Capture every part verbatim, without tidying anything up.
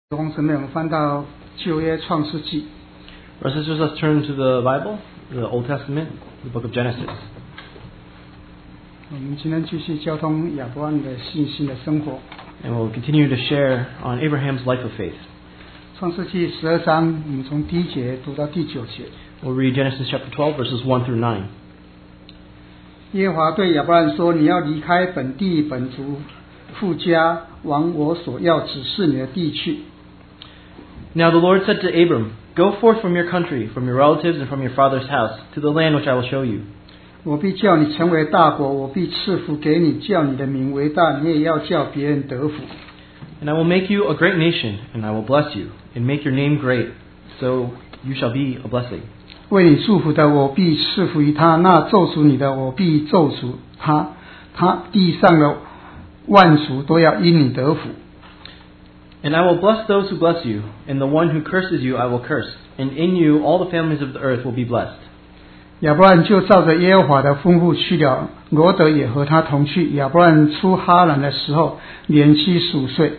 弟兄姊妹，我们翻到旧约创世纪。 Brothers and sisters, let's turn to the Bible, the Old Testament, the book of Genesis. 我们今天继续交通亚伯拉罕的信心的生活。 And we'll continue to share on Abraham's life of faith. 创世纪十二章，我们从第一节读到第九节。 We'll read Genesis chapter twelve, verses one through nine. 耶和华对亚伯拉罕说：“你要离开本地本族父家，往我所要指示你的地去。” Now the Lord said to Abram, Go forth from your country, from your relatives, and from your father's house, to the land which I will show you. 我必叫你成为大国，我必赐福给你，叫你的名为大，你也要叫别人得福。 And I will make you a great nation, and I will bless you, and make your name great, so you shall be a blessing. 为你祝福的，我必赐福于他；那咒诅你的，我必咒诅他。他地上的万族都要因你得福。 And I will bless those who bless you, and the one who curses you I will curse, and in you all the families of the earth will be blessed. 亚伯拉罕就照着耶和华的吩咐去了，罗得也和他同去。亚伯拉罕出哈兰的时候，年七十五岁。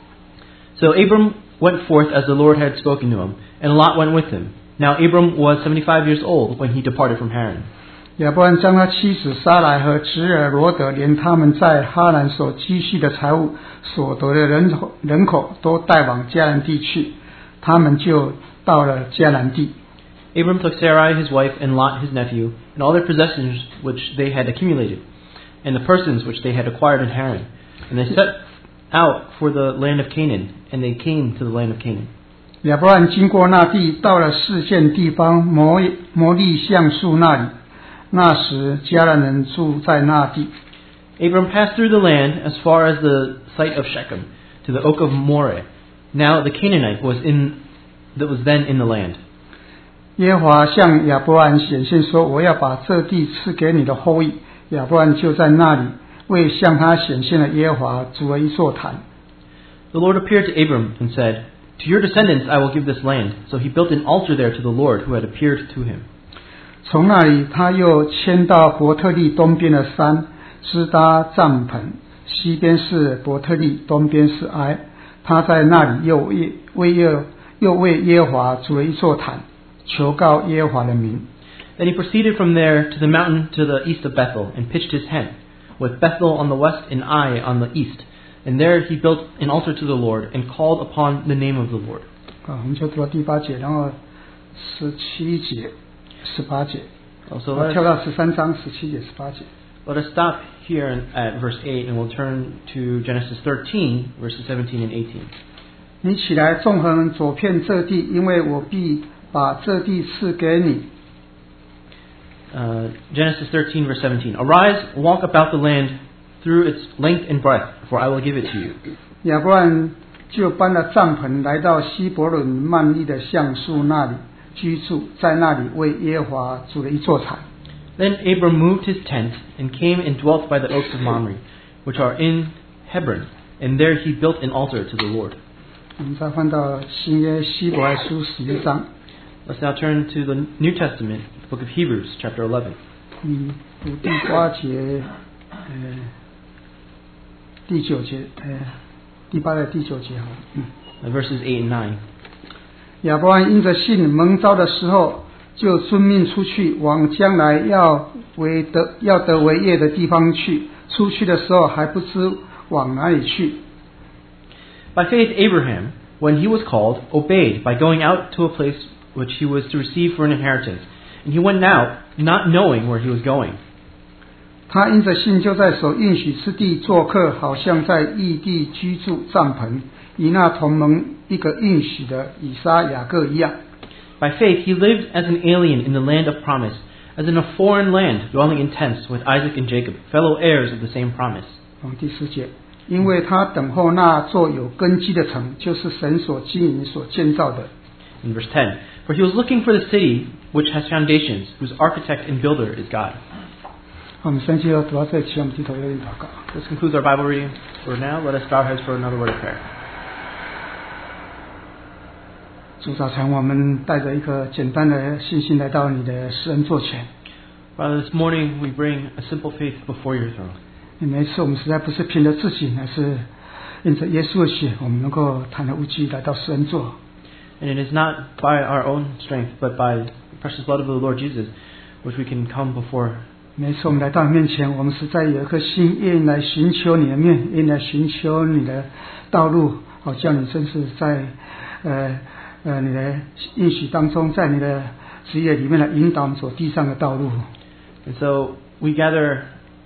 So Abram went forth as the Lord had spoken to him, and Lot went with him. Now Abram was seventy-five years old when he departed from Haran. 亚伯拉罕将他妻子撒来和侄儿罗得，连他们在哈兰所积蓄的财物、所得的人口人口都带往迦南地去，他们就到了迦南地。 Abram took Sarai his wife, and Lot his nephew, and all their possessions which they had accumulated, and the persons which they had acquired in Haran. And they set out for the land of Canaan, and they came to the land of Canaan. 亚伯拉罕经过那地，到了示剑地方摩摩利橡树那里。那时迦南人住在那地。 Abram passed through the land as far as the site of Shechem, to the oak of Moreh. Now the Canaanite was in that was then in the land. 耶和华向亚伯拉罕显现说：“我要把这地赐给你的后裔。”亚伯拉罕就在那里为向他显现的耶和华筑了一座坛。 The Lord appeared to Abram and said, To your descendants I will give this land. So he built an altar there to the Lord who had appeared to him. 从那里，他又迁到伯特利东边的山，支搭帐篷。西边是伯特利，东边是埃。他在那里又为为耶又为耶和华筑了一座坛，求告耶和华的名。 Then he proceeded from there to the mountain to the east of Bethel, and pitched his tent, with Bethel on the west and Ai on the east. And there he built an altar to the Lord, and called upon the name of the Lord. 啊，我们就读到第八节，然后十七节、十八节， Also, let 跳 us, 到十三章十七节、十八节。 let us stop here at verse eight, and we'll turn to Genesis thirteen, verses seventeen and eighteen. 你起来，纵横走遍这地，因为我必把这地赐给你。 Uh, Genesis thirteen, verse seventeen. Arise, walk about the land through its length and breadth, for I will give it to you. 亚伯拉罕就搬了帐篷，来到希伯伦曼利的橡树那里居住，在那里为耶和华筑了一座坛。 Then Abram moved his tent, and came and dwelt by the oaks of Mamre, which are in Hebron, and there he built an altar to the Lord. 我们再翻到新约希伯来书十一章， Let's now turn to the New Testament, the book of Hebrews, chapter eleven. 嗯，读第八节，呃，第九节，呃，第八的第九节好，嗯。 Uh, verses eight and nine. 亚伯拉罕因着信蒙召的时候，就遵命出去，往将来要为得要得为业的地方去。出去的时候还不知往哪里去。 By faith, Abraham, when he was called, obeyed by going out to a place which he was to receive for an inheritance. And he went out, not knowing where he was going. 他因着信就在所应许之地做客，好像在异地居住帐篷，与那同盟一个应许的以撒、雅各一样。 By faith, he lived as an alien in the land of promise, as in a foreign land, dwelling in tents with Isaac and Jacob, fellow heirs of the same promise. 哦，第十节，因为他等候那座有根基的城，就是神所经营、所建造的。 In verse ten, for he was looking for the city which has foundations, whose architect and builder is God. 好，我们先就读到这里，请我们低头有点祷告。 This concludes our Bible reading for now. Let us bow our heads for another word of prayer. 主早晨，我们带着一颗简单的信心来到你的施恩座前。 Father, this morning we bring a simple faith before your throne. 每一次我们实在不是凭着自己，乃是因着耶稣的血，我们能够坦然无惧来到施恩座。 And it is not by our own strength, but by the precious blood of the Lord Jesus, which we can come before. 每次我们来到你面前，我们实在有一颗心愿来寻求你的面，愿来寻求你的道路，好叫你真是在呃呃你的应许当中，在你的职业里面来引导我们走地上的道路。 And so we gather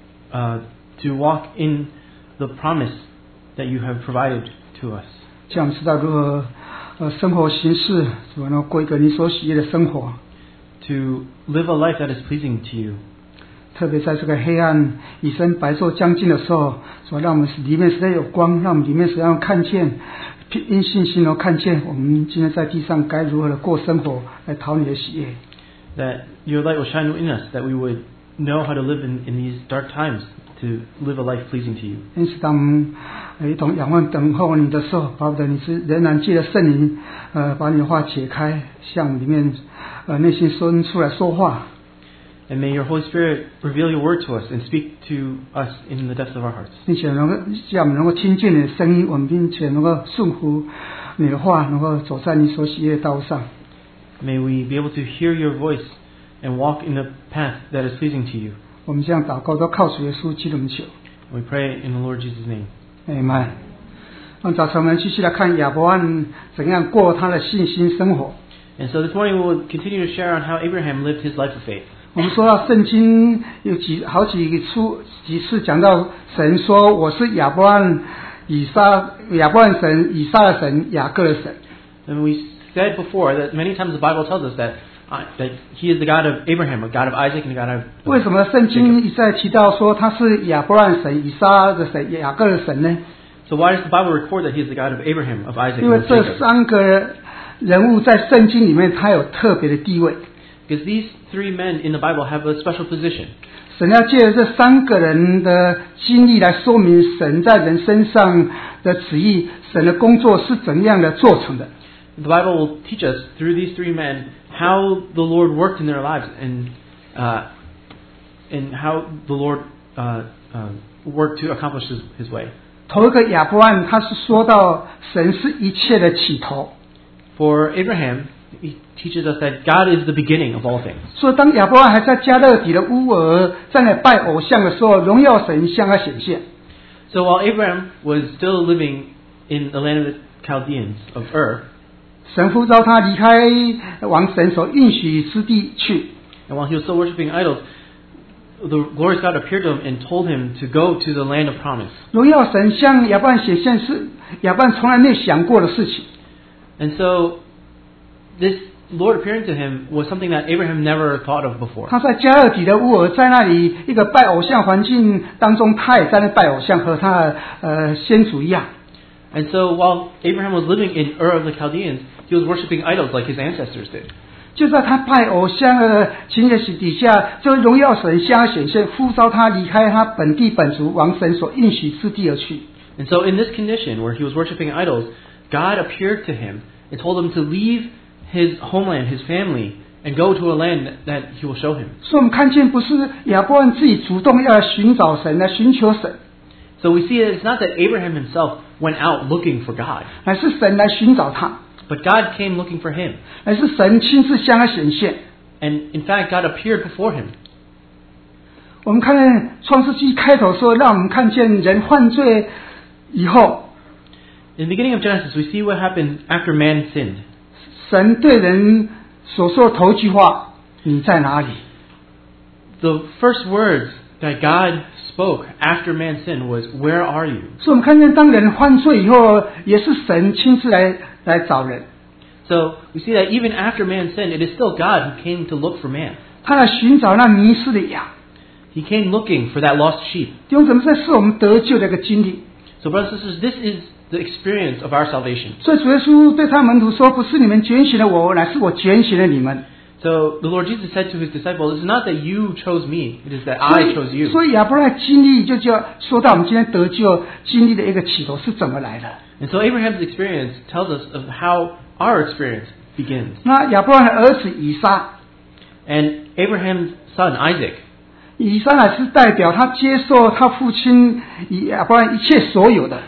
uh, to walk in the promise that you have provided to us. 叫我们知道如何呃生活行事，怎么能过一个你所喜悦的生活。 To live a life that is pleasing to you. 特别在这个黑暗以身白昼将近的时候，说让我们里面实在有光，让我们里面实在看见，因信心而看见我们今天在地上该如何的过生活，来讨你的喜悦。 That your light will shine in us, that we would know how to live in, in these dark times, to live a life pleasing to you. 因此，当我们一同仰望等候你的时候，巴不得你是仍然借着圣灵，呃，把你的话解开，向里面呃内心说出来说话。 And may your Holy Spirit reveal your word to us and speak to us in the depths of our hearts. 并且能够叫我们能够听见你的声音，我们并且能够顺服你的话，能够走在你所喜悦的道路上。 May we be able to hear your voice and walk in the path that is pleasing to you. 我们这样祷告都靠主耶稣基督的名求。 We pray in the Lord Jesus' name. Amen。那早晨我们继续来看亚伯兰怎样过他的信心生活。 And so this morning we will continue to share on how Abraham lived his life of faith. 我们说到圣经有几好几处几次讲到神说我是亚伯兰以撒亚伯兰神以撒的神雅各的神。 And we said before that many times the Bible tells us that uh, that He is the God of Abraham, a God of Isaac, and a God of. 为什么圣经一再提到说他是亚伯兰神、以撒的神、雅各的神呢？ So why does the Bible record that He is the God of Abraham, of Isaac, 因为 and of 这 Jacob? 三个人物在圣经里面他有特别的地位。 Because these three men in the Bible have a special position. 神要借着这三个人的经历来说明神在人身上的旨意，神的工作是怎样的做成的。 The Bible will teach us through these three men how the Lord worked in their lives and uh, and how the Lord uh, uh, worked to accomplish His, his way. 头一个亚伯兰，他是说到神是一切的起头。 For Abraham, he teaches us that God is the beginning of all things. 所以当亚伯兰还在加勒底的乌尔在那拜偶像的时候，荣耀神向他显现。 So while Abraham was still living in the land of the Chaldeans of Ur, 神呼召他离开往神所应许之地去。 and while he was still worshiping idols, the glorious God appeared to him and told him to go to the land of promise. 荣耀神向亚伯兰显现是亚伯兰从来没有想过的事情。 And so this Lord appearing to him was something that Abraham never thought of before. 他在加勒底的乌尔，在那里一个拜偶像环境当中，他也在那拜偶像，和他的呃先祖一样。 And so while Abraham was living in Ur of the Chaldeans, he was worshiping idols like his ancestors did. 就在他拜偶像的情形底下，这位荣耀神向他显现，呼召他离开他本地本族，往神所应许之地而去。 And so in this condition where he was worshiping idols, God appeared to him and told him to leave his homeland, his family, and go to a land that he will show him. 所以我们看见，不是亚伯兰自己主动要来寻找神，来寻求神， So we see that it's not that Abraham himself went out looking for God, 乃是神来寻找他， but God came looking for him. 乃是神亲自向他显现。 And in fact, God appeared before him. 我们看见创世纪开头说，让我们看见人犯罪以后， In the beginning of Genesis, we see what happened after man sinned. 神对人所说的头一句话：“你在哪里 The first words that God spoke after man sinned was, "Where are you?"？” 所以我们看见，当人犯罪以后，也是神亲自来来找人， So we see that even after man sinned, it is still God who came to look for man. 他来寻找那迷失的羊。 He came looking for that lost sheep. 弟兄姊妹，这是我们得救的一个经历。 So brothers and sisters, this is the experience of our salvation. 所以主耶稣对他门徒说：“不是你们拣选了我，乃是我拣选了你们。” So the Lord Jesus said to his disciples, "It's not that you chose me; it is that I chose you." 所以亚伯拉罕经历就叫说到我们今天得救经历的一个起头是怎么来的。 And so Abraham's experience tells us of how our experience begins. 那亚伯拉罕的儿子以撒， And Abraham's son Isaac, 以撒乃是代表他接受他父亲以亚伯拉罕一切所有的。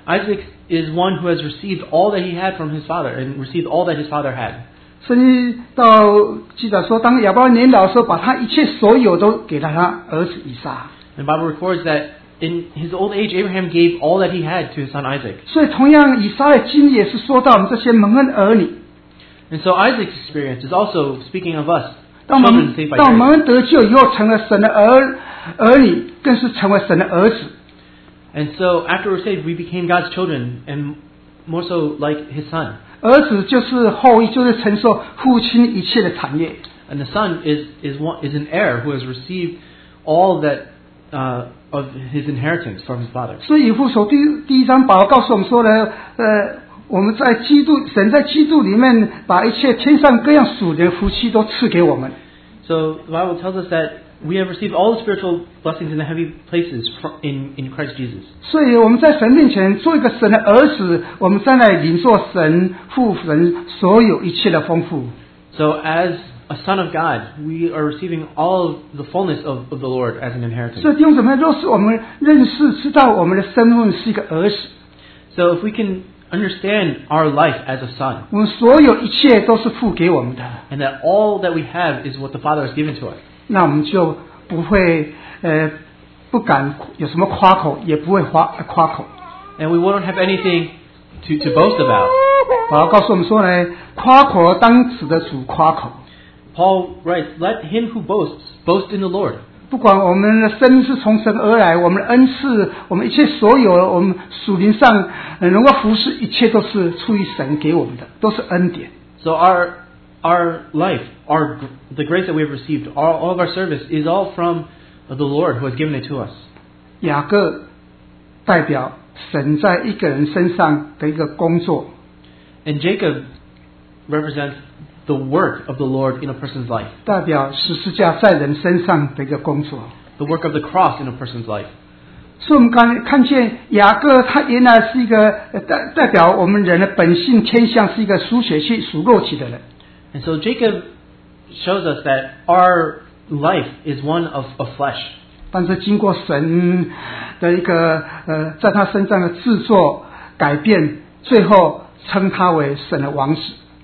Isaac is one who has received all that he had from his father and received all that his father had. 甚至到记载说，当亚伯拉罕年老的时候，把他一切所有都给了他儿子以撒。 And the Bible records that in his old age, Abraham gave all that he had to his son Isaac. 所以同样，以撒的经历也是说到我们这些蒙恩儿女。 And so Isaac's experience is also speaking of us, 当我 children 们 saved by 当我们 grace. 蒙恩得救以后，成了神的儿儿女，更是成为神的儿子。 And so after we're saved, we became God's children, and more so like his son. 儿子就是后裔，就是承受父亲一切的产业。 And the son is is one, is an heir who has received all that uh, of his inheritance from his father. 所以以弗所第第一章保罗告诉我们说呢，呃，我们在基督，神在基督里面把一切天上各样属灵的福气都赐给我们。 So the Bible tells us that we have received all the spiritual blessings in the heavenly places from, in in Christ Jesus. 所以我们在神面前做一个神的儿子，我们再来领受神父神所有一切的丰富。 So as a son of God, we are receiving all the fullness of, of the Lord as an 所 inheritance. 以弟兄姊妹，若是我们认识知道我们的身份是一个儿子， So if we can understand our life as a son, 我们所有一切都是付给我们的， and that all that we have is what the Father has given to us, 那我们就不会呃不敢有什么夸口，也不会夸夸口。 and we won't have anything to, to boast about. 保罗告诉我们说呢，夸口当指的主夸口。 Paul writes, "Let him who boasts boast in the Lord." 不管我们的生命是从神而来，我们的恩赐，我们一切所有，我们属灵上呃能够服侍，一切都是出于神给我们的，都是恩典。 So our our life, our the grace that we have received, all, all of our service is all from the Lord who has given it to us. 雅各代表神在一个人身上的一个工作， And Jacob represents the work of the Lord in a person's life, 代表十字架在人身上的一个工作。 the work of the cross in a person's life. 所以我们刚看见雅各，他原来是一个呃代代表我们人的本性天象，是一个属血气、属肉体的人。 And so Jacob shows us that our life is one of, of flesh. 但是经过神的一个呃，在他身上的制作改变，最后称他为神的王子。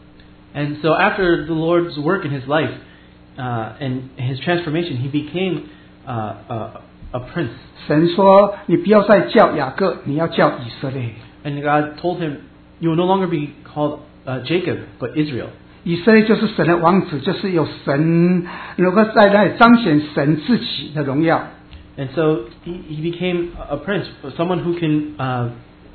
And so after the Lord's work in his life uh, and his transformation, he became uh, a, a prince. 神说：“你不要再叫雅各，你要叫以色列。 And God told him, "You will no longer be called uh, Jacob, but Israel." 以色列就是神的王子，就是有神能够在那里彰显神自己的荣耀。 And so he, he became a prince, someone who can uh,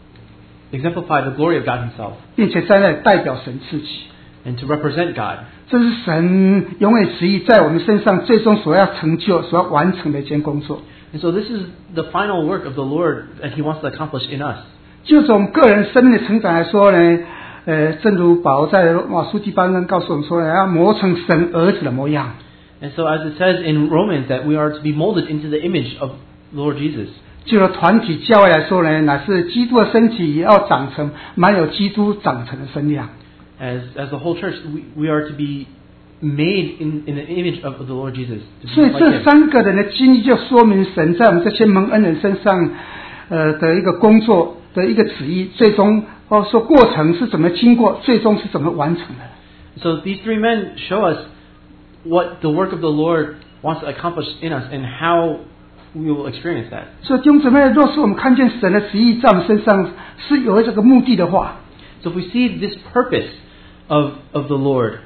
exemplify the glory of God himself 并且在那里代表神自己。 and to represent God. 这是神永远旨意在我们身上最终所要成就、所要完成的一件工作。 And so this is the final work of the Lord that he wants to accomplish in us. 就从个人生命的成长来说呢，呃，正如保罗在罗马书第八章告诉我们说呢，要磨成神儿子的模样。 And so as it says in Romans that we are to be molded into the image of the Lord Jesus. 就由团体教会来说呢，乃是基督的身体也要长成满有基督长成的身量。 As as the whole church, we, we are to be made in, in the image of the Lord Jesus. To 所 be 以 like 这 him. 三个人的经历就说明神在我们这些蒙恩人身上，呃的一个工作的一个旨意，最终或者说过程是怎么经过，最终是怎么完成的。 So these three men show us what the work of the Lord wants to accomplish in us and how we will experience that. 所以弟兄姊妹，若是我们看见神的旨意在我们身上是有这个目的的话， So if we see this purpose of, of the Lord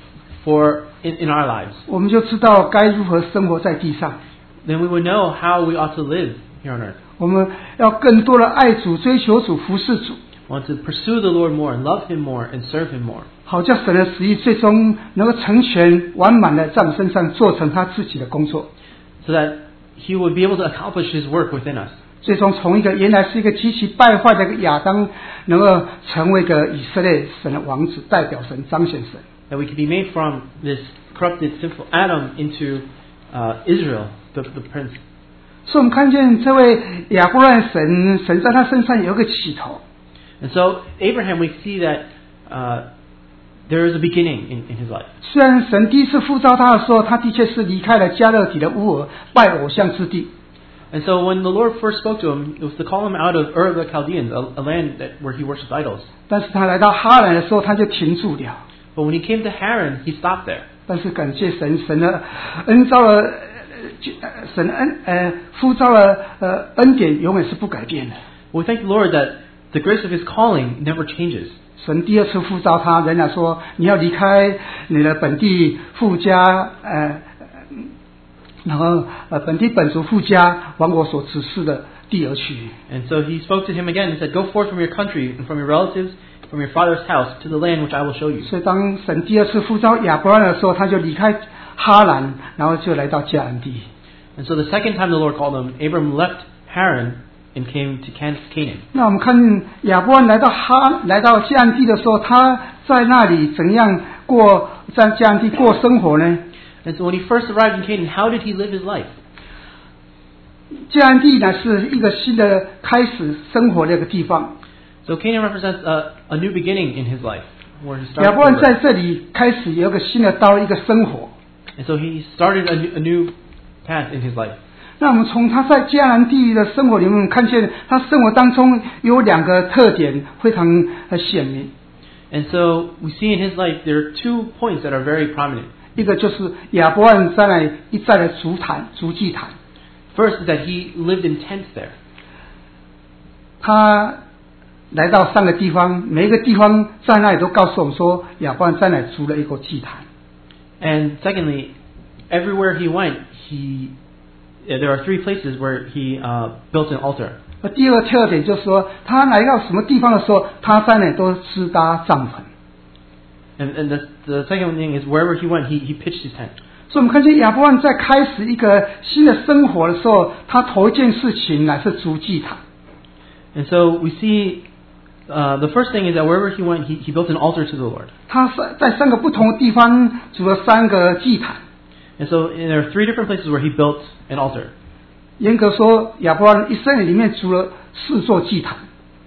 for in, in our lives, 我们就知道该如何生活在地上。 then we would know how we ought to live here on earth. 我们要更多的爱主、追求主、服侍主， We want to pursue the Lord more and love Him more and serve Him more, 好叫神的旨意最终能够成全、完满的在我们身上做成他自己的工作。 so that He would be able to accomplish His work within us. 最终从一个原来是一个极其败坏的一个亚当，能够成为一个以色列神的王子，代表神、彰显神。 That we could be made from this corrupted, sinful Adam into uh, Israel, the, the prince. 所以我们看见这位亚伯兰神，神在他身上有一个起头。 And so Abraham, we see that uh, there is a beginning in, in his life. 虽然神第一次呼召他的时候，他的确是离开了加勒底的乌尔，拜偶像之地。 And so when the Lord first spoke to him, it was to call him out of Ur of the Chaldeans, a, a land that, where he woworships idols. 但是他来到哈兰的时候，他就停住了。 But when he came to Haran, he stopped there. 但是感谢神，神的恩召了，呃神的恩呃呼召了呃恩典永远是不改变的。 We thank the Lord that the grace of his calling never changes. 神第二次呼召他，仍然说你要离开你的本地父家，呃，然后呃本地本族父家，往我所指示的地而去。 And so he spoke to him again and said, Go forth from your country and from your relatives, from your father's house, to the land which I will show you. 所以当神第二次呼召亚伯拉罕的时候，他就离开哈兰，然后就来到迦南地。 And so the second time the Lord called him, Abram left Haran and came to Can- Canaan. 那我们看亚伯拉罕来到哈来到迦南地的时候，他在那里怎样过在迦南地过生活呢？ And so when he first arrived in Canaan, how did he live his life? 迦南地呢是一个新的开始生活的一个地方。 So Canaan represents a, a new beginning in his life, where he 亚 started. 伯拉罕在这里开始有一个新的道，一个生活。 And so he started a new, a new path in his life. 那我们从他在迦南地的生活里面看见，他生活当中有两个特点非常呃显明。 And so we see in his life there are two points that are very prominent. 一个就是亚伯拉罕在那里一再的筑坛、筑祭坛。 First is that he lived in tents there. 他来到三个地方，每一个地方在那里都告诉我们说，亚伯拉罕在那里筑了一个祭坛。 And secondly, everywhere he went, he there are three places where he uh, built an altar. 而第二个特点就是说，他来到什么地方的时候，他在那里都支搭帐篷。 And, and the, the second thing is wherever he went, he, he pitched his tent. 所以我们看见亚伯拉罕在开始一个新的生活的时候，他头一件事情乃是筑祭坛。 And so we see uh, the first thing is that wherever he went, he, he built an altar to the Lord. 他在三个不同的地方筑了三个祭坛。 And so and there are three different places where he built an altar. 严格说，亚伯拉罕一生里面筑了四座祭坛。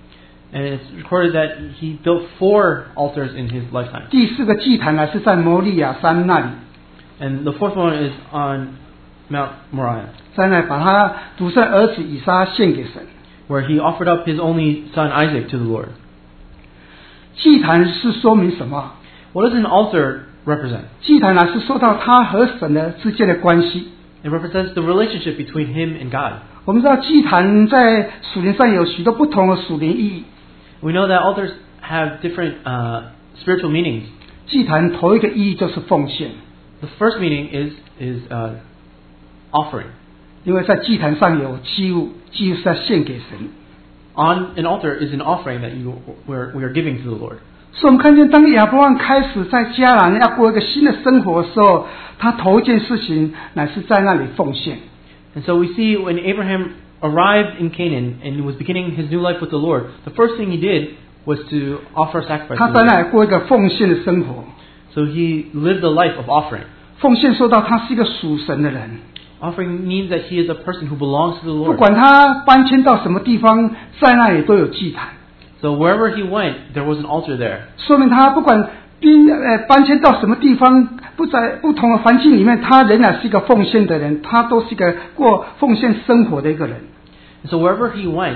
And it's recorded that he built four altars in his lifetime. 第四个祭坛呢是在摩利亚山那里， And the fourth one is on Mount Moriah, 在那里把他独生儿子以撒献给神。 where he offered up his only son Isaac to the Lord. 祭坛是说明什么？ What does an altar represent? 祭坛呢是说到他和神的之间的关系。 It represents the relationship between him and God. 我们知道祭坛在属灵上有许多不同的属灵意义。 We know that altars have different uh, spiritual meanings. 祭坛头一个意义就是奉献， The first meaning is is uh, offering. 因为在祭坛上有祭物，祭物是要献给神。 On an altar is an offering that you we're, we are giving to the Lord. 所以我们看见，当亚伯拉罕开始在迦南要过一个新的生活的时候，他头一件事情乃是在那里奉献。 And so we see when Abraham arrived in Canaan and was beginning his new life with the Lord, the first thing he did was to offer a sacrifice. 他 To 在 the 那 Lord. 里过一个奉献的生活。 So he lived a life of offering. 奉献说到他是一个属神的人， Offering means that he is a person who belongs to the 不 Lord. 管他搬迁到什么地方，在那里都有祭坛， So wherever he went, there was an altar there. 说明他不管搬呃搬迁到什么地方，不在不同的环境里面，他仍然是一个奉献的人，他都是一个过奉献生活的一个人。 And so wherever he went,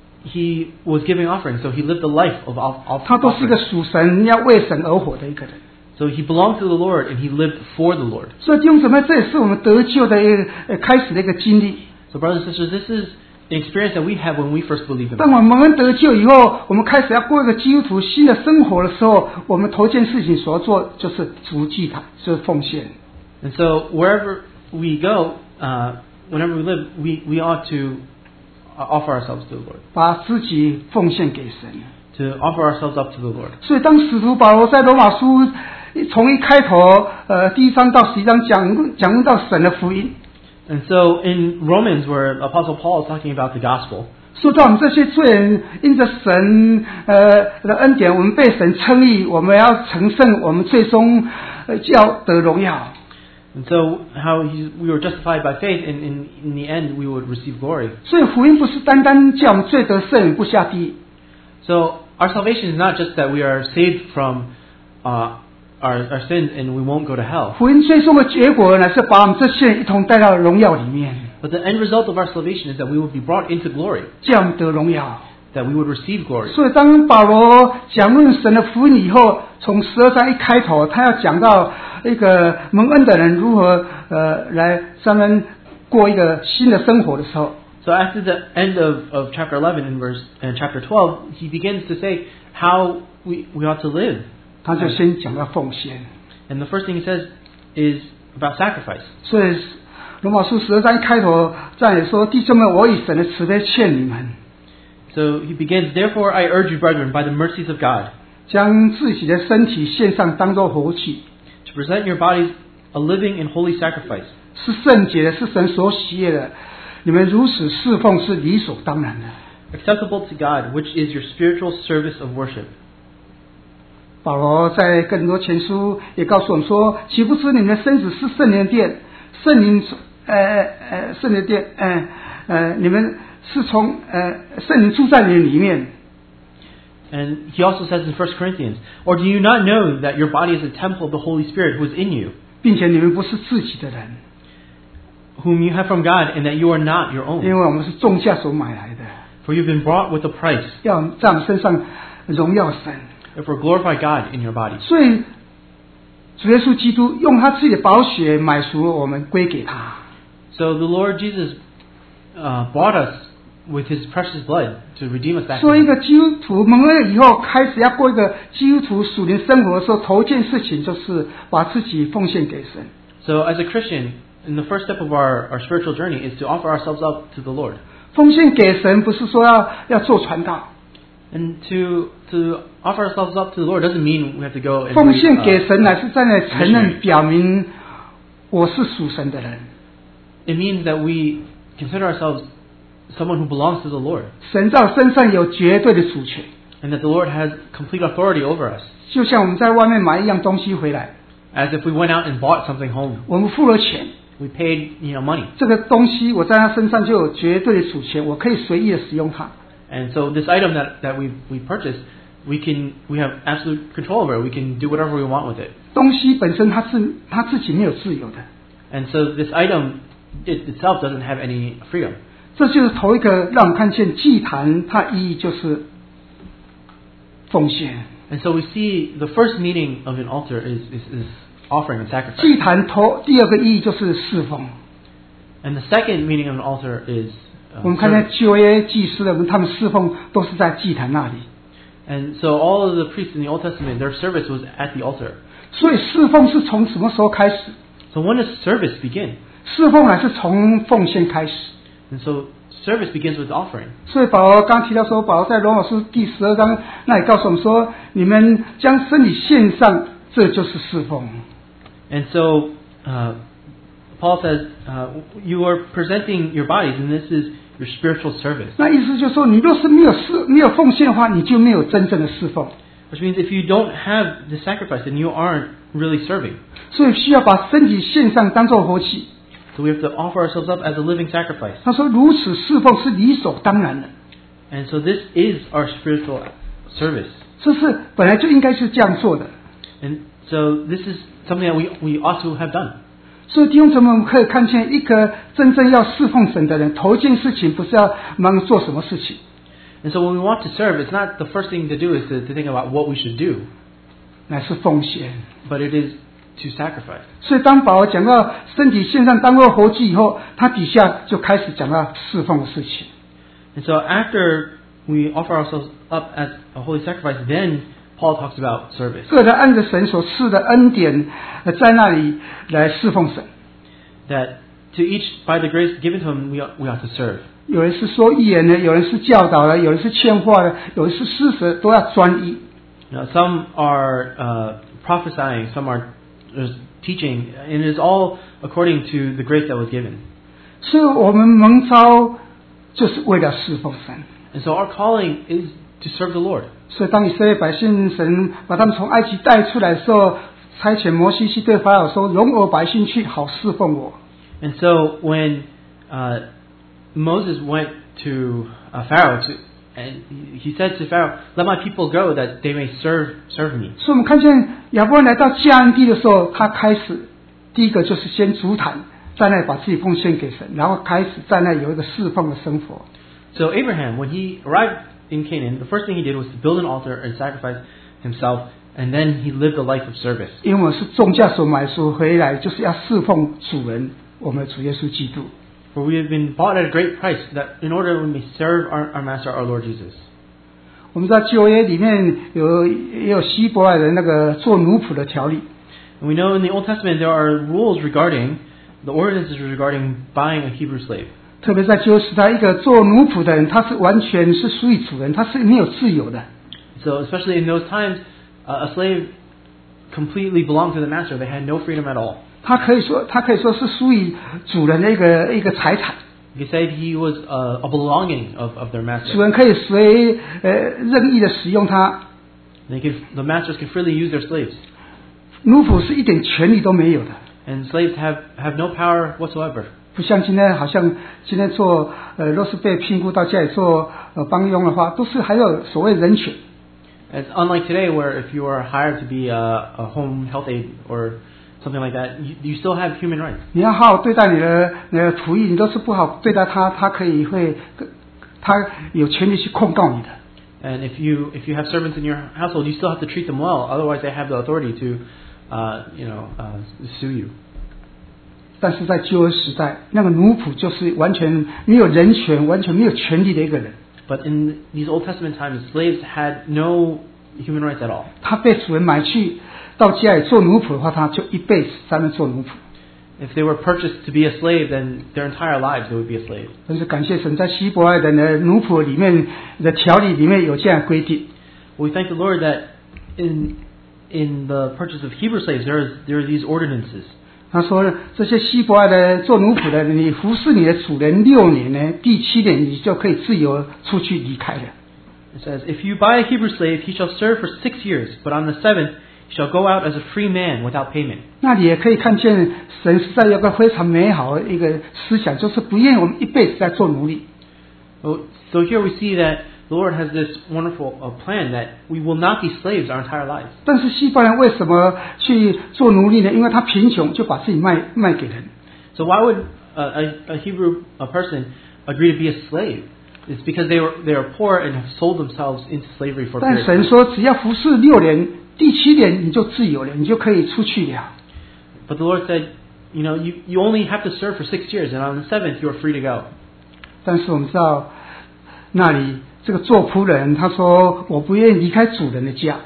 he was giving offerings. So he lived a life of off- off- 他都是一个 offering. 属神要为神而活的一个人。 So he belonged to the Lord and he lived for the Lord. 所以弟兄姊妹，这也是我们得救的一个呃开始的一个经历。 So brothers and sisters, this is an experience that we have when we first believe in 当 God. 我们蒙恩得救以后，我们开始要过一个基督徒新的生活的时候，我们头一件事情所要做就是筑祭坛，就是奉献。 And so wherever we go, uh, whenever we live, we, we ought to uh, offer ourselves to the Lord. 把自己奉献给神。 To offer ourselves up to the Lord. 所以，当使徒保罗在罗马书从一开头，呃，第一章到十一章讲讲论到神的福音， And so in Romans, where Apostle Paul is talking about the gospel, 说到我们这些罪人因着神呃的恩典，我们被神称义，我们要成圣，我们最终呃就要得荣耀。 and so how he, we were justified by faith, and in, in the end we would receive glory. 所以福音不是单单叫我们罪得赦免不下地狱， So our salvation is not just that we are saved from uh, our, our sins and we won't go to hell. 福音最终的结果乃是把我们这些人一同带到荣耀里面。 But the end result of our salvation is that we will be brought into glory, 这样得荣耀。 that we would receive glory. 所以当保罗讲论神的福音以后，从十二章一开头，他要讲到一个蒙恩的人如何呃来专门过一个新的生活的时候， So after the end of, of chapter eleven and verse and chapter twelve, he begins to say how we, we ought to live. 他就先讲到奉献。 And the first thing he says is about sacrifice. 所以罗马书十二章一开头这样也说：“弟兄们，我以神的慈悲劝你们， So he begins, Therefore I urge you, brethren, by the mercies of God, 将自己的身体献上，当作活祭， to present your bodies a living and holy sacrifice, 是圣洁的，是神所喜悦的。你们如此侍奉是理所当然的。” acceptable to God, which is your spiritual service of worship. 保罗在更多前书也告诉我们说：“岂不知你们的身子是圣灵的殿，圣灵呃呃圣灵的殿，呃呃你们是从呃圣灵住在你们里面。” And he also says in First Corinthians, Or do you not know that your body is a temple of the Holy Spirit who is in you, 并且你们不是自己的人， whom you have from God, and that you are not your 因 own? 为我们是重价所买来的， For you've been bought with a price. 要在我们身上荣耀神。 Therefore glorify God in your bodies. 所以主耶稣基督用他自己的宝血买赎了我们，归给他。 So the Lord Jesus uh, bought us with his precious blood to redeem us back. 所以一 to him. 个基督徒蒙恩以后，开始要过一个基督徒属灵生活的时候，头一件事情就是把自己奉献给神。 So as a Christian, in the first step of our, our spiritual journey is to offer ourselves up to the Lord. 奉献给神不是说要要做传道， And to to offer ourselves up to the Lord doesn't mean we have to go and 奉 read, 献 uh, 给神乃是在那承 missionary. 认表明我是属神的人， It means that we consider ourselves someone who belongs to the Lord, 神在我身上有绝对的主权。 and that the Lord has complete authority over us. 就像我们在外面买一样东西回来， As if we went out and bought something home. 我们付了钱， We paid, you know, money. 这个东西我在他身上就有绝对的主权，我可以随意的使用它。 And so this item that, that we we purchased, we can we have absolute control over it. We can do whatever we want with it. 东西本身它是它自己没有自由的， And so this item it itself doesn't have any freedom. 这就是头一个让我们看见祭坛它意义就是奉献。 And so we see the first meaning of an altar is is, is offering and sacrifice. 祭坛头第二个意义就是侍奉。 And the second meaning of an altar is uh, 我们看见 service. 旧约祭司的人，他们侍奉都是在祭坛那里， And so all of the priests in the Old Testament, their service was at the altar. 所以侍奉是从什么时候开始？ So when does service begin? 侍奉乃是从奉献开始。 And so service begins with offering. 所以保罗刚提到说，保罗在罗马书第十二章那里告诉我们说，你们将身体献上，这就是侍奉。 And so uh, Paul says, uh, you are presenting your bodies, and this is your spiritual service. 那意思就是说，你若是没有侍没有奉献的话，你就没有真正的侍奉。 Which means if you don't have the sacrifice, then you aren't really serving. 所以需要把身体献上，当作活祭。 So we have to offer ourselves up as a living sacrifice. 他说，如此侍奉是理所当然的， And so this is our spiritual service. 这是本来就应该是这样做的。 And so this is something that we, we ought to have done. 所以弟兄姊妹，我们可以看见一个真正要侍奉神的人，头一件事情不是要忙做什么事情， And so when we want to serve, it's not the first thing to do is to, to think about what we should do, 乃是奉献。 but it is to sacrifice. 所以当保罗讲到身体献上当作活祭以后，他底下就开始讲到侍奉的事情。 And so after we offer ourselves up as a holy sacrifice, then Paul talks about service. 个人按着神所赐的恩典，呃在那里来侍奉神。 That to each, by the grace given to him, we ought, we ought to serve. 有人是说预言的，有人是教导的，有人是劝化的，有人是施舍，都要专一。 Now, some are uh, prophesying, some are uh, teaching, and it is all according to the grace that was given. 所以我们蒙召就是为了侍奉神。 And so our calling is to serve the Lord. 所以当以色列百姓神把他们从埃及带出来的时候，差遣摩西去对法老说：“容我百姓去，好侍奉我。” And so when uh, Moses went to uh, Pharaoh, to, and he said to Pharaoh, "Let my people go, that they may serve serve me." 所以我们看见亚伯兰来到迦南地的时候，他开始第一个就是先筑坛， 在那里把自己奉献给神，然后开始在那里有一个侍奉的生活。 So Abraham, when he arrived in Canaan, the first thing he did was to build an altar and sacrifice himself, and then he lived a life of service. 因为我们是重价所买赎回来，就是要侍奉主人，我们的主耶稣基督。 For we have been bought at a great price, that in order we may serve our, our Master, our Lord Jesus. 我们在旧约里面有也有希伯来人那个做奴仆的条例。 And we know in the Old Testament there are rules regarding, the ordinances regarding buying a Hebrew slave. 特别在旧约时代，一个做奴仆的人，他是完全是属于主人，他是没有自由的。 So especially in those times, uh, a slave completely belonged to the master. They had no freedom at all. 他可以说，他可以说是属于主人的一个一个财产。 You said he was a, a belonging of, of their master. 主人可以随呃任意的使用他。 They could, the masters could freely use their slaves. 奴仆是一点权利都没有的。 And slaves have, have no power whatsoever. 不像今天，好像今天做呃，若是被聘雇到家里做呃帮佣的话，都是还有所谓人权。 It's unlike today, where if you are hired to be a, a home health aide or something like that, you, you still have human rights. 你要好好对待你的你的仆役，你都是不好对待他，他可以会，他有权利去控告你的。 And if you if you have servants in your household, you still have to treat them well. Otherwise, they have the authority to, uh, you know, uh, sue you. 但是在旧约时代，那个奴仆就是完全没有人权、完全没有权利的一个人。 But in these Old Testament times, slaves had no human rights at all. 他被主人买去到家里做奴仆的话，他就一辈子在那做奴仆。 If they were purchased to be a slave, then their entire lives they would be a slave. 但是感谢神，在希伯来人的奴仆里面的条例里面有这样的规定。 We thank the Lord that in in the purchase of Hebrew slaves, there is there are these ordinances. 他说，这些希伯来的做奴仆的，你服侍你的主人六年呢，第七年你就可以自由出去离开了。 It says, if you buy a Hebrew slave, he shall serve for six years, but on the seventh he shall go out as a free man without payment. 那你也可以看见神实在有个非常美好的一个思想，就是不愿意我们一辈子在做奴隶。 So, so here we see that the Lord has this wonderful uh, plan that we will not be slaves our entire lives. 但是希伯来人为什么去做奴隶呢？因为他贫穷，就把自己卖卖给人。 So why would uh, a, a Hebrew a person agree to be a slave? It's because they were they are poor and have sold themselves into slavery for a 但 period 神 of time. 说，只要服侍六年，第七年你就自由了，你就可以出去了。 But the Lord said, you know, you, you only have to serve for six years, and on the seventh you are free to go. 但是我们知道，那里这个做仆人，他说我不愿意离开主人的家。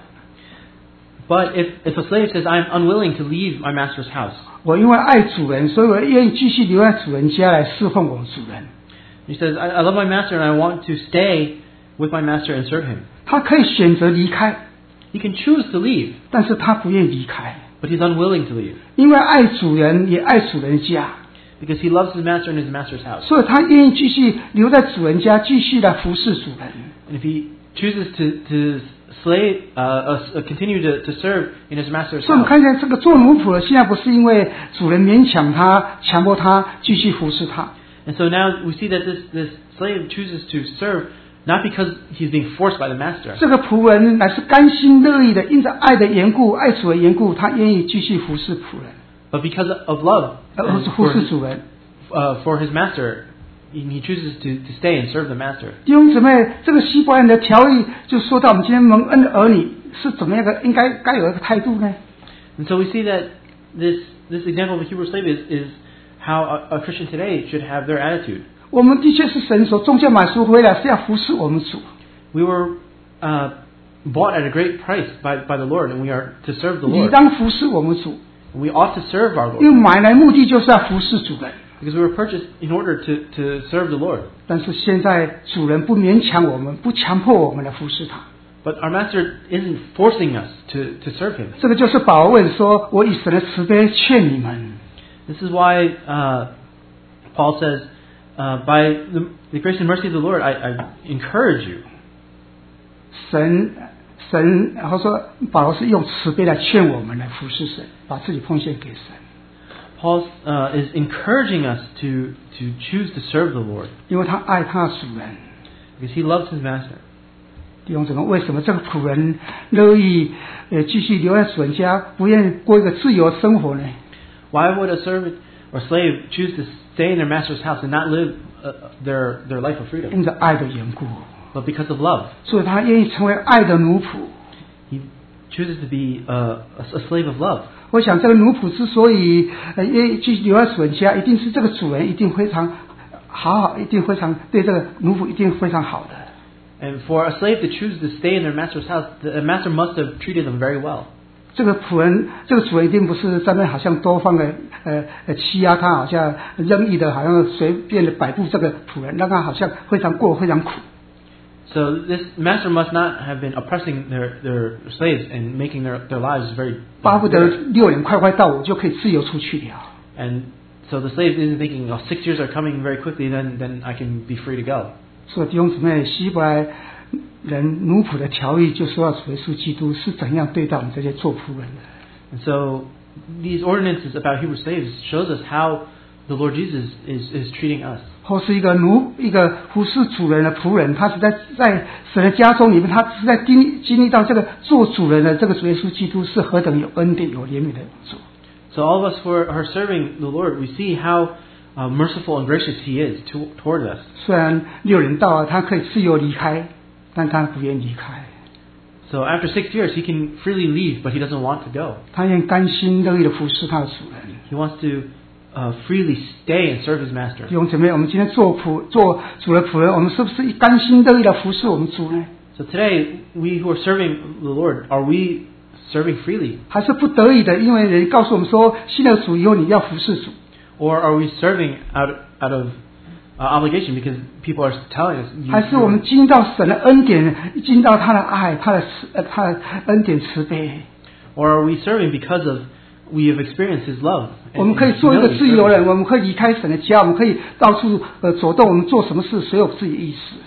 But if, if a slave says, I'm unwilling to leave my master's house, 我因为爱主人，所以我愿意继续留在主人家来侍奉我们主人。 he says, I, I love my master and I want to stay with my master and serve him. 他可以选择离开， He can choose to leave, 但是他不愿意离开， but he's unwilling to leave 因为爱主人也爱主人家， because he loves his master and his master's house. 所以他愿意继续留在主人家，继续来服侍主人。 And if he chooses to, to slay, uh, uh, continue to, to serve in his master's 所以我们 house, 看见这个做奴仆的，现在不是因为主人勉强他、强迫他继续服侍他， and so now we see that this, this slave chooses to serve not because he's being forced by the master, 这个仆人乃是甘心乐意的，因着爱的缘故、爱主的缘故，他愿意继续服侍仆人， but because of love 而 and 是服 for, 侍主人。 uh, for his master, he he chooses to, to stay and serve the master. 弟兄姊妹，这个希伯来人的条例就说到我们今天蒙恩的儿女是怎么样的，应该该有一个态度呢？ And so we see that this this example of a Hebrew slave is, is how a, a Christian today should have their attitude. 我们的确是神所重价买赎回来，是要服侍我们主。 We were uh, bought at a great price by, by the Lord, and we are to serve the 理 Lord. 当服侍我们主， And we ought to serve our 因为 Lord 买来目的就是要服侍主人。 because we were purchased in order to, to serve the Lord. 但是现在主人不勉强我们，不强迫我们来服侍他。 But our master isn't forcing us to, to serve him. 这个就是保罗问说：“我以神的慈悲劝你们。” This is why uh, Paul says, uh, by the, the grace and mercy of the Lord, I, I encourage you. 神神，然后说保罗是用慈悲来劝我们来服侍神，把自己奉献给神。 Paul uh, is encouraging us to, to choose to serve the Lord 因为他爱他的主人。 because he loves his master. 弟兄姊妹，为什么这个仆人乐意呃继续留在主人家，不愿意过一个自由生活呢？ Why would a servant or slave choose to stay in their master's house and not live uh, their their life of freedom, 因着爱的缘故， but because of love, 所以他愿意成为爱的奴仆。 he chooses to be uh, a, a slave of love. 我想这个奴仆之所以呃愿意继续留在主人家，一定是这个主人一定非常好好，一定非常对这个奴仆一定非常好的。 And for a slave to choose to stay in their master's house, the master must have treated them very well. 这个仆人，这个主人一定不是在那好像多方的呃呃欺压他，好像任意的，好像随便的摆布这个仆人，让他好像非常过非常苦。 So this master must not have been oppressing their, their slaves and making their, their lives very 巴不得六年快快到，我就可以自由出去了。 And so the slave isn't thinking, oh, six years are coming very quickly, then then I can be free to go. 所以弟兄姊妹，希伯来人奴仆的条例就说到主耶稣基督是怎样对待我们这些做仆人的。 And so these ordinances about Hebrew slaves shows us how the Lord Jesus is, is treating us. 或是一个奴一个服侍主人的仆人，他是在在神的家中里面，他是在经历经历到这个做主人的这个主耶稣基督是何等有恩典、有怜悯的主。 So all of us who are, are serving the Lord, we see how uh, merciful and gracious He is to, toward us. 虽然六年到了，他可以自由离开，但他不愿离开。 So after six years, He can freely leave, but He doesn't want to go. 他愿甘心乐意的服侍他的主人。 He wants to uh, freely stay and serve His master. 弟兄姊妹，我们今天做仆做主的仆人，我们是不是甘心乐意的服侍我们主呢？ So today, we who are serving the Lord, are we serving freely? 还是不得已的？因为人告诉我们说，信了主以后你要服侍主。 Or are we serving out, out of uh, obligation because people are telling us? You, 还是我们经历到神的恩典，经历到他的爱，他的慈呃他的恩典慈悲。 Or are we serving because of we have experienced His love? 我们可以做一个自由人，我们可以离开神的家，我们可以到处呃走动，我们做什么事随有自己的意思。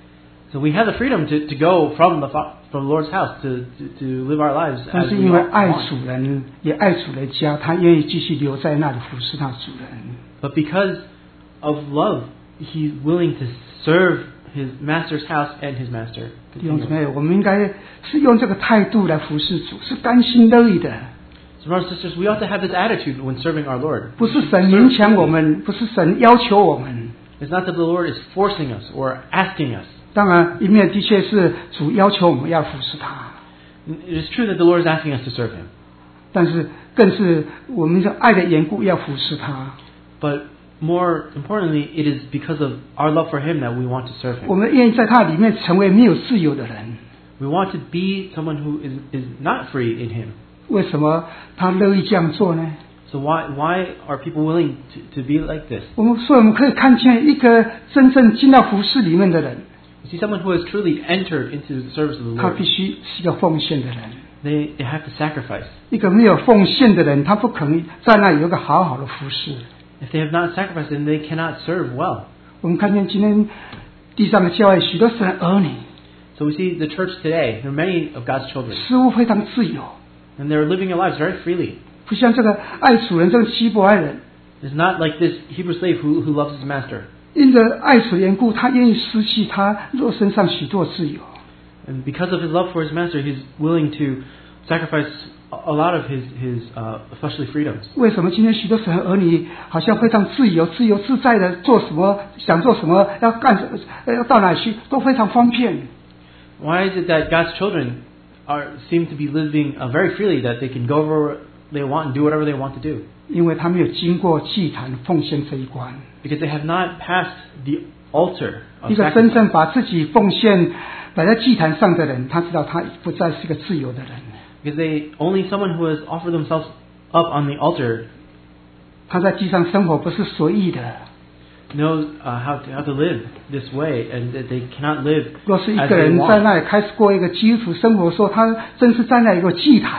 So we have the freedom to, to go from the from the Lord's house to, to, to live our lives 但 as 是 we 因为爱 want. 主人，也爱主的家，他愿意继续留在那里服侍他主人。 But because of love, He's willing to serve His master's house and His master. 弟兄姊妹，我们应该是用这个态度来服侍主，是甘心乐意的。 So brothers and sisters, we ought to have this attitude when serving our Lord. 不是神勉强我们，不是神要求我们。 It's not that the Lord is forcing us or asking us. 当然，一面的确是主要求我们要服侍他， It is true that the Lord is asking us to serve Him. 但是更是我们的爱的缘故要服侍他。 But more importantly, it is because of our love for Him that we want to serve 我 Him. 们愿意在他里面成为没有自由的人。 We want to be someone who is, is not free in Him. 为什么他乐意这样做呢？ So why why are people willing to, to be like this? 我们所以我们可以看见一个真正进到服侍里面的人， You see, someone who has truly entered into the service of the 他 Lord, 必须是一个奉献的人。 they, they have to sacrifice. 一个没有奉献的人，他不可能在那里有一个好好的服侍。 If they have not sacrificed, then they cannot serve well. 我们看见今天地上的教会，许多神的儿女 So we see the church today, there are many of God's children, 似乎非常自由， and they're living their lives very freely. 不像这个爱主人这个希伯来人， It's not like this Hebrew slave who, who loves his master. 因着爱主的缘故，他愿意失去他肉身上许多自由。 And because of his love for his master, he's willing to sacrifice a lot of his, his uh, fleshly freedoms. 为什么今天许多神的儿女好像非常自由、自由自在的做什么，想做什么，要干什么，要到哪里去，都非常方便。 Why is it that God's children are seem to be living uh, very freely, that they can go wherever they want and do whatever they want to do? 因为他没有经过祭坛奉献这一关。 Because they have not passed the altar of 一个真 sacrifice. 正把自己奉献摆在祭坛上的人，他知道他不再是一个自由的人。 Because they only someone who has offered themselves up on the altar 他在地上生活不是随意的。 knows uh, how to how to live this way, and that they cannot live 若是一 as 个 they 人在 want. 那里开始过一个基督徒生活的时候，他真是在那里有个祭坛。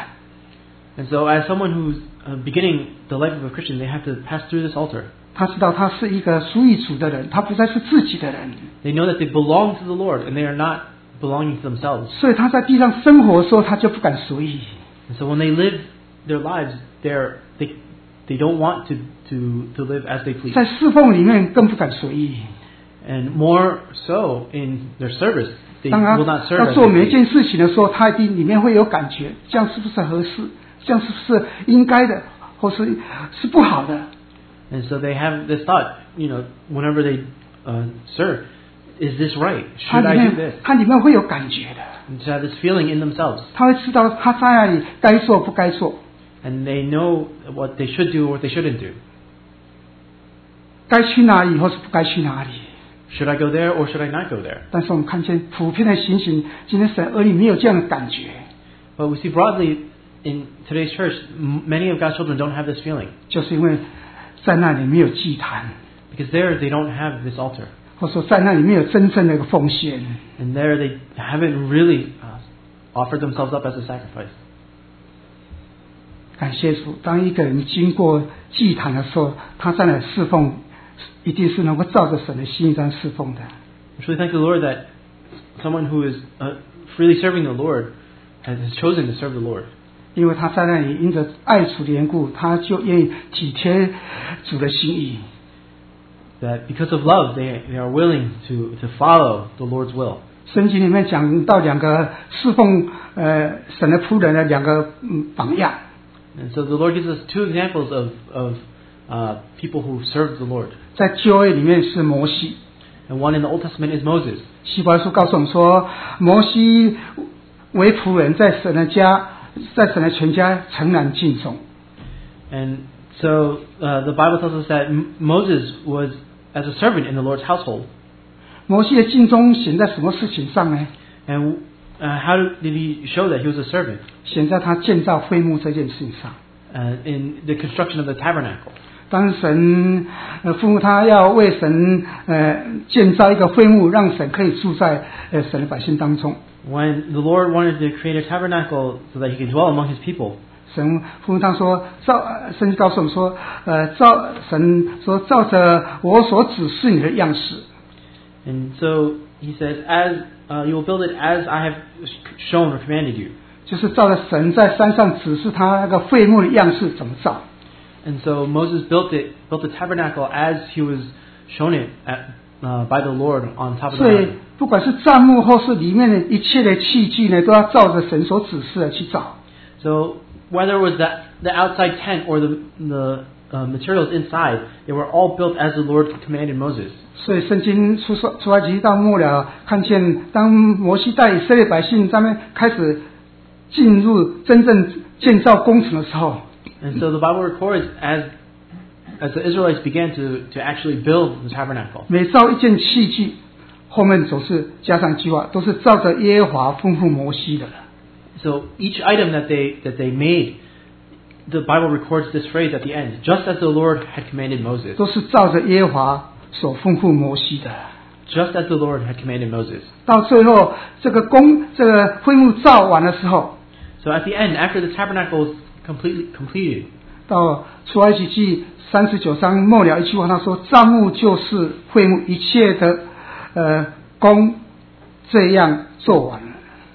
And so, as someone who's uh, beginning the life of a Christian, they have to pass through this altar. 他知道他是一个属于主的人，他不再是自己的人， They know that they belong to the Lord, and they are not belonging to themselves. 所以他在地上生活的时候，他就不敢随意。 And so, when they live their lives, they're they they don't want to to to live as they please. 在侍奉里面更不敢随意。 And more so in their service, they 当他 will not serve 要 as 做 they 每一 please. 件事情的时候，他一定里面会有感觉，这样是不是合适？这样是不是应该的，或是是不好的？ And so they have this thought, you know, whenever they uh, serve, is this right? 他 Should 里 I do 面 this? 他里面会有感觉的， And to have this feeling in themselves. 他会知道他在那里该做不该做， And they know what they should do or what they shouldn't do. 该去哪里或是不该去哪里。 Should I go there or should I not go there? 但是我们看见普遍的情形，今天神儿女没有这样的感觉， But we see broadly in today's church, m- many of God's children don't have this feeling. 就是因为在那里没有祭坛， Because there they don't have this altar. 或者说在那里没有真正的一个奉献。 And there they haven't really uh, offered themselves up as a sacrifice. 感谢主，当一个人经过祭坛的时候，他在那里侍奉，一定是能够照着神的心意这样侍奉的。 I truly thank the Lord that someone who is uh, freely serving the Lord has has chosen to serve the Lord. 因为他在那里因着爱主的缘故，他就愿意体贴主的心意。 That because of love, they, they are willing to, to follow the Lord's will. 圣经里面讲到两个侍奉呃神的仆人的两个嗯榜样， And so the Lord gives us two examples of, of uh, people who served the Lord. 在旧约里面是摩西。 And one in the Old Testament is Moses. 希伯来书告诉我们说，摩西为仆人，在神的家，在神的全家诚然敬重。 And so uh, the Bible tells us that M- Moses was as a servant in the Lord's household. 摩西的敬忠显在什么事情上呢？ And uh, how did he show that he was a servant? 显在他建造会幕这件事情上。 Uh, in the construction of the tabernacle. 当神呃父母他要为神呃建造一个会幕，让神可以住在呃神的百姓当中。 When the Lord wanted to create a tabernacle so that he could dwell among his people, 神父母他说照，呃圣经告诉我们说，呃照神说照着我所指示你的样式。 and so he says, "As uh, you will build it as I have shown or commanded you." 就是照着神在山上指示他那个会幕的样式怎么造。 And so Moses built it, built the tabernacle as he was shown it at, uh, by the Lord on top of the 所以 mountain. 不管是帐幕或是里面的一切的器具呢，都要照着神所指示的去造。 So whether it was the, the outside tent or the, the uh, materials inside, they were all built as the Lord commanded Moses. 所以圣经出出埃及到末了，看见当摩西带以色列百姓他们开始进入真正建造工程的时候， And so the Bible records as as the Israelites began to, to actually build the tabernacle. 每造一件器具，后面总是加上一句话，都是照着耶和华吩咐摩西的。 So each item that they that they made, the Bible records this phrase at the end, just as the Lord had commanded Moses. 都是照着耶和华所吩咐摩西的。 Just as the Lord had commanded Moses. 到最后，这个工这个会幕造完的时候， So at the end, after the tabernacle was completely completed, 到出埃及记三十九章末了一句话，他说：“帐幕就是会幕，一切的呃工这样做完了。”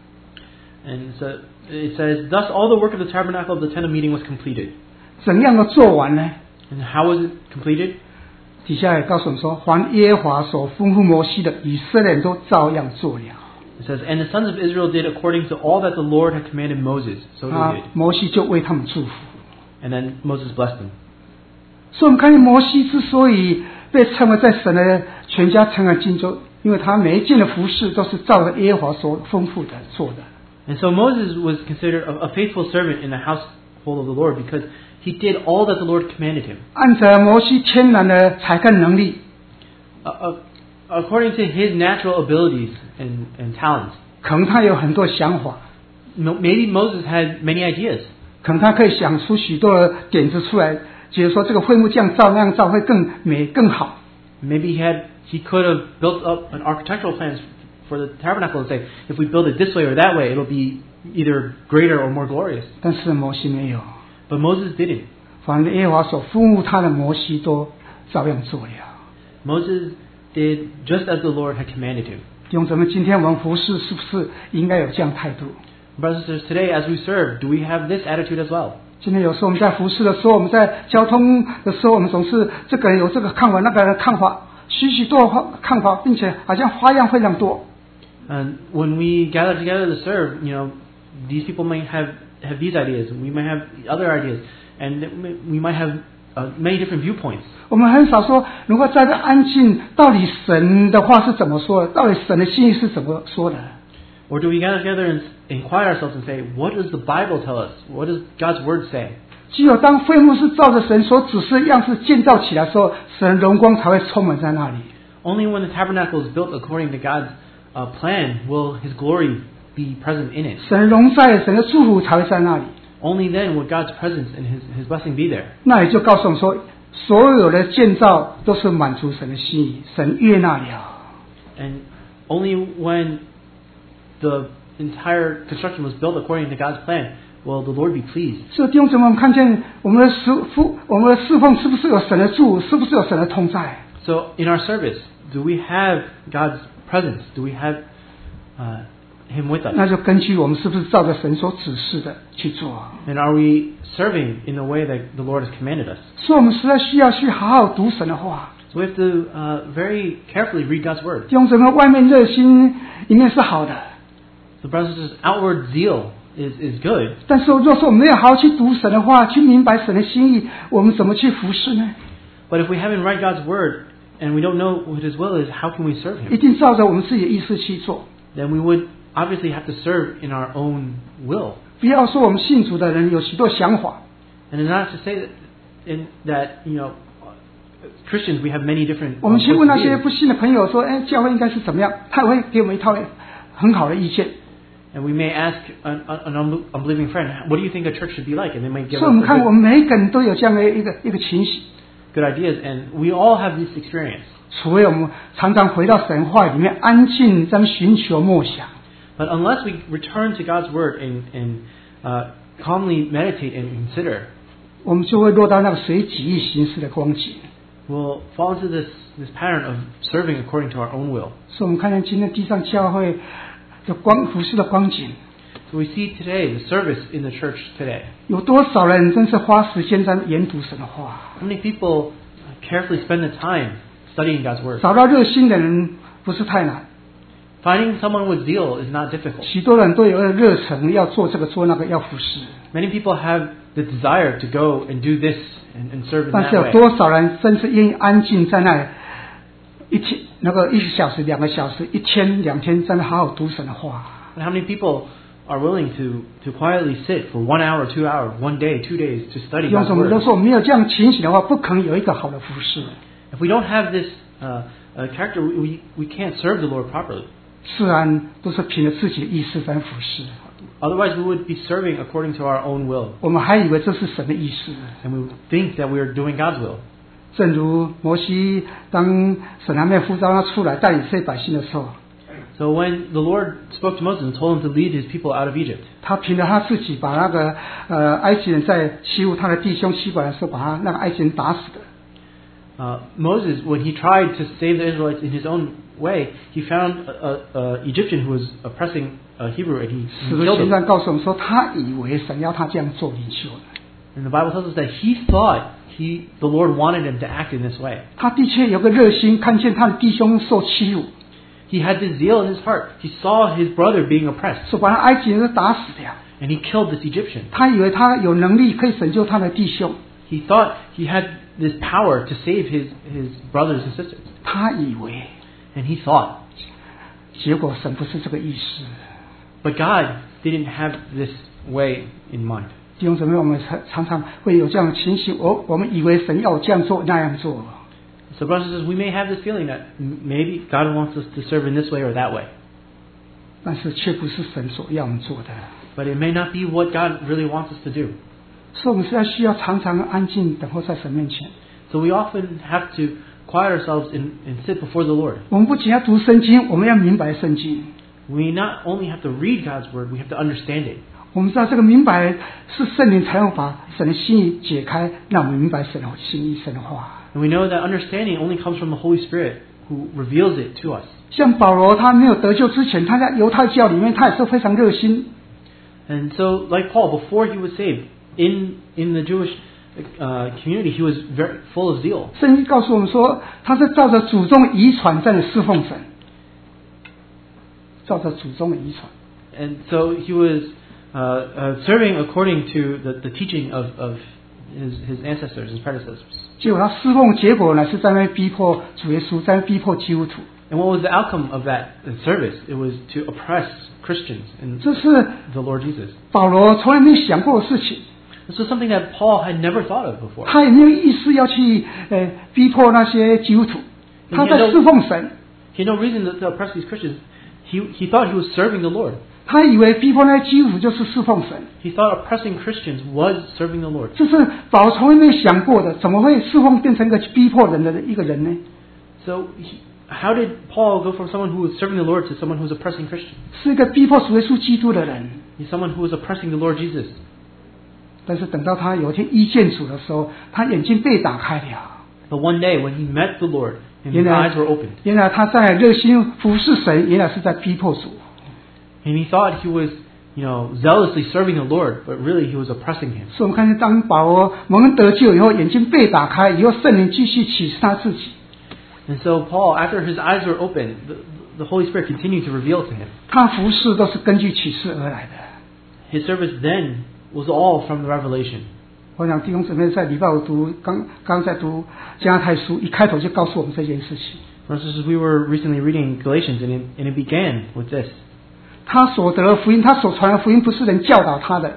and so it says, "Thus all the work of the tabernacle of the tent of meeting was completed." 怎样的做完呢？ And how was it completed? 底下也告诉我们说：“凡耶和华所吩咐摩西的，以色列人都照样做了。” It says, "And the sons of Israel did according to all that the Lord had commanded Moses, so they 啊 did." ， 摩西就为他们祝福。 And then Moses blessed them. 所以我们看见摩西之所以被称为在神的全家诚然敬重，因为他每一件的服饰都是照着耶和华所吩咐的做的。 And so Moses was considered a, a faithful servant in the household of the Lord because he did all that the Lord commanded him. 按着摩西天然的才干能力， Uh, uh, according to his natural abilities and, and talents. 可能他有很多想法， No- Maybe Moses had many ideas. 可能他可以想出许多的点子出来，觉得说这个会幕这样造那样造会更美更好。 Maybe he had he could have built up an architectural plans for the tabernacle and say, if we build it this way or that way, it'll be either greater or more glorious. 但是摩西没有， But Moses didn't. 反正耶和华所吩咐他的摩西都照样做了。 Moses did just as the Lord had commanded him. 弟兄姊妹，今天我们服侍是不是应该有这样态度？ Brothers and sisters, today as we serve, do we have this attitude as well? 今天有时候我们在服侍的时候，我们在交通的时候，我们总是这个人有这个看法，那个人看法，许许多多看法，并且好像花样非常多。 And when we gather together to serve, you know, these people might have, have these ideas, and we might have other ideas, and we might have uh, many different viewpoints. 我们很少说，如果在这安静，到底神的话是怎么说的？到底神的心意是怎么说的？ Or do we gather together and inquire ourselves and say, what does the Bible tell us? What does God's Word say? 只有当会幕是照着神所指示的样式建造起来的时候，神的荣光才会充满在那里。 Only when the tabernacle is built according to God's uh, plan will His glory be present in it. 神的荣在，神的祝福才会在那里。 Only then will God's presence and His, His blessing be there. 那也就告诉我们说，所有的建造都是满足神的心意，神悦纳了。 And only when the entire construction was built according to God's plan will the Lord be pleased. 所以弟兄姊妹，我们看见我们的侍奉，我们的侍奉是不是有神的祝福？是不是有神的同在？ So in our service, do we have God's presence? Do we have uh, Him with us? 那就根据我们是不是照着神所指示的去做。 And are we serving in the way that the Lord has commanded us? 所以我们实在需要去好好读神的话。 So we have to uh, very carefully read God's Word. 弟兄姊妹，外面热心里面是好的， The brothers and sisters, outward zeal is, is good. 但是若说我们没有好好去读神的话，去明白神的心意，我们怎么去服侍呢？ But if we haven't read God's Word and we don't know what His will is, how can we serve 一 Him? 定照着我们自己的意思去做。 Then we would obviously have to serve in our own will. 不要说我们信主的人有许多想法， And it's not to say that, in, that you know, Christians, we have many different 我们 uh, 去问那 points 些 of view. 不信的朋友说：“哎，教会应该是怎么样？”他也会给我们一套很好的意见。 And we may ask an, an unbe- unbelieving friend, what do you think a church should be like? And they might give 所以我们 us 看， a 我 good, 们每一个人都有这样的一个一个情形， good ideas. And we all have this experience. 除非我们常常回到神话里面安静，这样寻求默想。 But unless we return to God's Word and, and uh, calmly meditate and consider, 我们就会落到那个随己意行事的光景。 we'll fall into this, this pattern of serving according to our own will. 所以我们看见今天地上教会的光服饰的光景， So we see today, the service in the church today. 有多少人真是花时间在研读神的话？ How many people carefully spend the time studying God's Word? 找到热心的人不是太难， Finding someone with zeal is not difficult. 许多人都有热忱，要做这个做那个，要服侍。 Many people have the desire to go and do this and, and serve in 但 that 是有 way. 多少人真是愿意安静在那里一天那个一个小时、两个小时、一天、两天，在那好好读神的话？ And how many people are willing to, to quietly sit for one hour, two hours, one day, two days to study 用 God's 什么 Word? 都说没有这样情形的话，不可能有一个好的服侍。 If we don't have this uh, uh, character, we, we can't serve the Lord properly. 自然都是凭着自己的意识在服侍。 Otherwise, we would be serving according to our own will. 我们还以为这是神的意思。 And we would think that we are doing God's will. 正如摩西当神还没有呼召他出来带领以色列百姓的时候， So when the Lord spoke to Moses and told him to lead his people out of Egypt, 他凭着他自己把那个呃埃及人在欺负他的弟兄欺负的时候，把他那个埃及人打死的。 uh, Moses, when he tried to save the Israelites in his own way, he found an Egyptian who was oppressing a Hebrew and he, 使 he 徒 killed 行 him. 传告诉我们说，他以为神要他这样做领袖的。 And the Bible tells us that he thought he, the Lord wanted him to act in this way. 他的确有个热心，看见他的弟兄受欺辱， He had this zeal in his heart. He saw his brother being oppressed, 说把那埃及人都打死了。 and he killed this Egyptian. 他以为他有能力可以拯救他的弟兄， He thought he had this power to save his, his brothers and sisters. 他以为， And he thought. 结果神不是这个意思。 But God didn't have this way in mind. 弟兄姊妹，我们常常常会有这样的情形，我我们以为神要我这样做那样做， So brothers and sisters, we may have this feeling that m- maybe God wants us to serve in this way or that way. 但是却不是神所要我们做的。 But it may not be what God really wants us to do. 所以我们实在需要常常安静等候在神面前。 So we often have to quiet ourselves and, and sit before the Lord. 我们不仅要读圣经，我们要明白圣经。 We not only have to read God's word, we have to understand it. 我们知道这个明白是圣灵才能把神的心意解开，让我们明白神的心意、神的话。 And we know that understanding only comes from the Holy Spirit who reveals it to us. 像保罗，他没有得救之前，他在犹太教里面，他也是非常热心。 And so, like Paul, before he was saved, in, in the Jewish uh, community, he was very full of zeal. 圣经告诉我们说，他是照着祖宗遗传在侍奉神，照着祖宗的遗传。 And so he was uh, uh, serving according to the, the teaching of, of his his ancestors, his predecessors. 结果他侍奉结果乃是在那逼迫主耶稣，在那逼迫基督徒。 And what was the outcome of that service? It was to oppress Christians and 这是 the Lord Jesus. 保罗从来没想过的事情， This was something that Paul had never thought of before. 他也没有意识要去呃逼迫那些基督徒，他在侍奉神。 He had no reason to, to oppress these Christians. He he thought he was serving the Lord. 他以为逼迫那些基督徒就是侍奉神， He thought oppressing Christians was serving the Lord. 这是保罗从来没有想过的，怎么会侍奉变成一个逼迫人的一个人呢？ So he, how did Paul go from someone who was serving the Lord to someone who was oppressing Christians? 是一个逼迫主耶稣基督的人。 He's someone who was oppressing the Lord Jesus. 但是等到他有一天遇见主的时候，他眼睛被打开了。 But one day when he met the Lord and his 原来 eyes were opened, 原来他在热心服侍神，原来是在逼迫主。 and he thought he was, you know, zealously serving the Lord, but really he was oppressing him. 所以我们看见，当保罗蒙恩得救以后，眼睛被打开以后，圣灵继续启示他自己。 And so Paul, after his eyes were opened, the, the Holy Spirit continued to reveal to him. 他服侍都是根据启示而来的。 His service then was all from the revelation. 我想弟兄姊妹在礼拜五读刚刚在读加拉太书，一开头就告诉我们这件事情。 For instance, we were recently reading Galatians, and it, and it began with this. 他所得的福音，他所传的福音，不是人教导他的，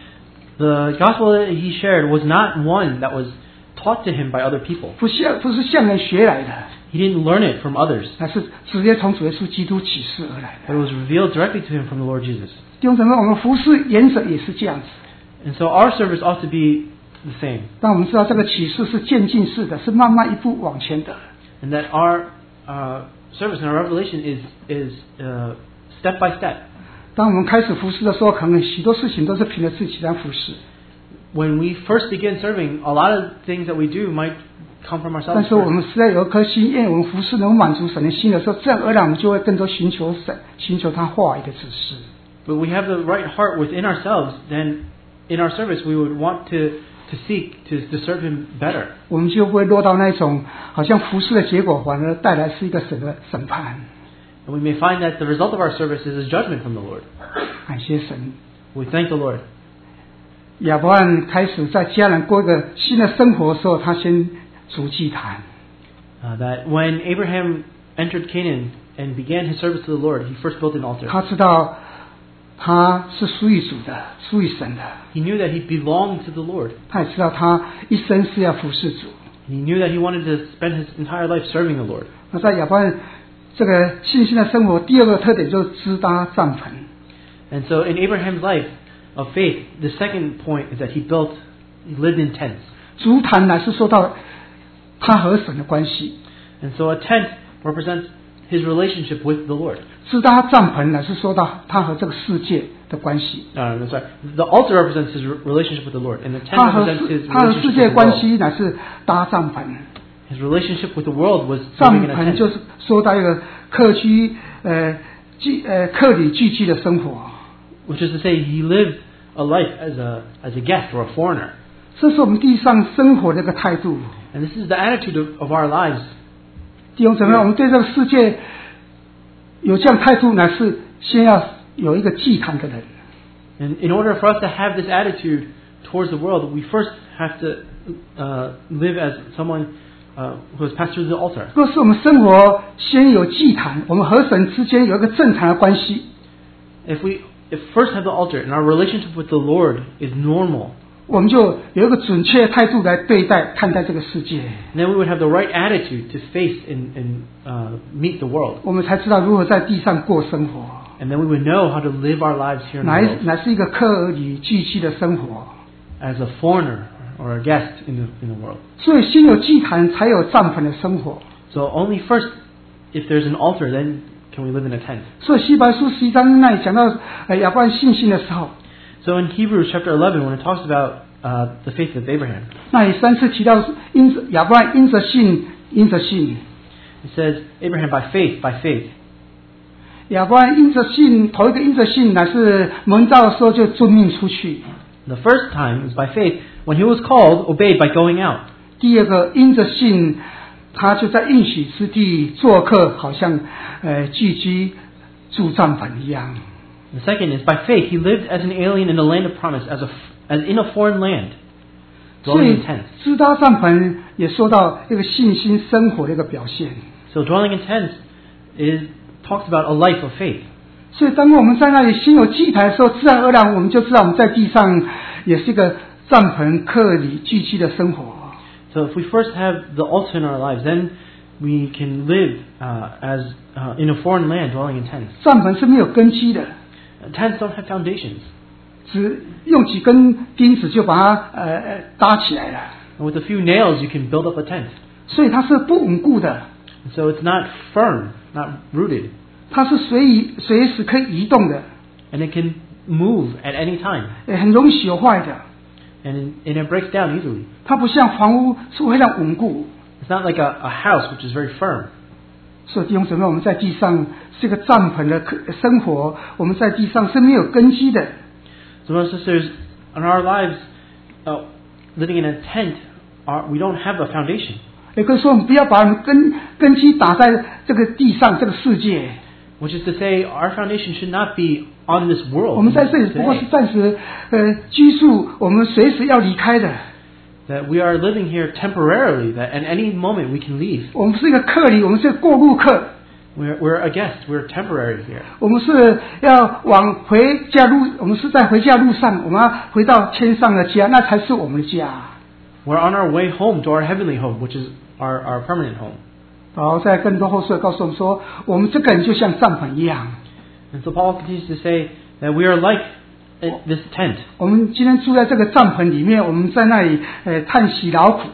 The gospel that he shared was not one that was taught to him by other people. 不是不是向人学来的， He didn't learn it from others, 乃是直接从主耶稣基督启示而来的。 but it was revealed directly to him from the Lord Jesus. 弟兄姊妹，我们服侍原则也是这样子。 And so our service ought to be the same. 但我们知道这个启示是渐进式的，是慢慢一步往前的。 And that our uh, service and our revelation is, is uh, step by step. 当我们开始服侍的时候，可能许多事情都是凭着自己来服侍。 When we first begin serving, a lot of things that we do might come from 但 ourselves 是我 first. 们实在有一颗心，因为我们服侍能满足神的心的时候，自然而然我们就会更多寻求神，寻求他话语的指示。 But we have the right heart within ourselves, then in our service we would want to, to seek to, to serve Him better. 我们就不会落到那种好像服侍的结果，反而带来是一个神的审判。 And we may find that the result of our service is a judgment from the Lord. 感谢神， We thank the Lord. 亚伯兰开始在迦南过一个新的生活的时候，他先筑祭坛。 Uh, that when Abraham entered Canaan and began his service to the Lord, he first built an altar. 他知道他是属于主的，属于神的。 He knew that he belonged to the Lord. 他也知道他一生是要服侍主。 He knew that he wanted to spend his entire life serving the Lord. 那在亚伯兰这个信心的生活，第二个特点就是支搭帐篷。 And so in Abraham's life of faith, the second point is that he built, he lived in tents. 足坛乃是说到他和神的关系， And so a tent represents his relationship with the Lord. 支搭帐篷乃是说到他和这个世界的关系。 Uh, no, sorry. The altar represents his re- relationship with the Lord, and the tent 他和 represents 世 his 他和世 relationship 界 with 的 the 关 world. 系乃是搭帐篷。 His relationship with the world was 帐 living in a 篷 tent. 就是说到一个客居呃聚呃客旅聚居的生活。 Which is to say, he lived a life as a as a guest or a foreigner. 这是我们地上生活的一个态度。 And this is the attitude of, of our lives. 弟兄姊妹，我们对这个世界有这样态度，乃是先要有一个祭坛的人。 And in order for us to have this attitude towards the world, we first have to uh, live as someone uh, who has passed through the altar. 若是我们生活先有祭坛，我们和神之间有一个正常的关系， If we if first have the altar and our relationship with the Lord is normal, 我们就有一个准确的态度来对待、看待这个世界， then we would have the right attitude to face and, and uh, meet the world. 我们才知道如何在地上过生活， And then we would know how to live our lives here in the 乃 world 乃是一个客旅聚居的生活。 as a foreigner or a guest in the, in the world. 所以先有祭坛，才有帐篷的生活。 So only first, if there's an altar, then can we live in a tent. 所以希伯来书十一章那里讲到呃亚伯兰信心的时候， So in Hebrews chapter eleven, when it talks about uh, the faith of Abraham, 那里三次提到因着亚伯兰因着信，因着信。 it says Abraham by faith, by faith. 亚伯兰因着信，头一个因着信，乃是蒙召的时候就遵命出去； The first time is by faith. When he was called, obeyed by going out. 第二个因着信，他就在应许之地做客，好像呃聚居住帐篷一样。 The second is by faith. He lived as an alien in the land of promise, as a as in a foreign land. 所 dwelling 以 in tents. 支搭帐篷也说到一个信心生活的一个表现。 So dwelling in tents is talks about a life of faith. 所以当我们在那里先有祭台的时候，自然而然我们就知道我们在地上也是一个帐篷客旅聚居的生活。 So if we first have the altar in our lives, then we can live uh, as uh, in a foreign land, dwelling in tents. 帐篷是没有根基的， Tents don't have foundations. 只用几根钉子就把它呃呃搭起来了， And with a few nails, you can build up a tent. 所以它是不稳固的， And so it's not firm, not rooted, 它是随意随时可以移动的， and it can move at any time, 也很容易朽坏的。 and, and it breaks down easily. 它不像房屋是非常稳固。 It's not like a, a house which is very firm. 所以弟兄姊妹，我们在地上是个帐篷的生活，我们在地上是没有根基的。 So, brothers and sisters, in our lives, uh, living in a tent, our, we don't have a foundation. 也可以说，我们不要把我们根根基打在这个地上这个世界。 Which is to say, our foundation should not be on this world. 我们在这里不过是 today. 暂时呃居住，我们随时要离开的。 That we are living here temporarily, that at any moment we can leave. 我们是一个客旅，我们是个过路客。 We're, we're a guest, we're temporary here. 我们是要往回家路，我们是在回家路上，我们要回到天上的家，那才是我们的家。 We're on our way home to our heavenly home, which is our, our permanent home. 好，在更多后书告诉我们说，我们这个人就像帐篷一样。 And so Paul continues to say that we are like this tent. 我们今天住在这个帐篷里面，我们在那里呃叹息劳苦，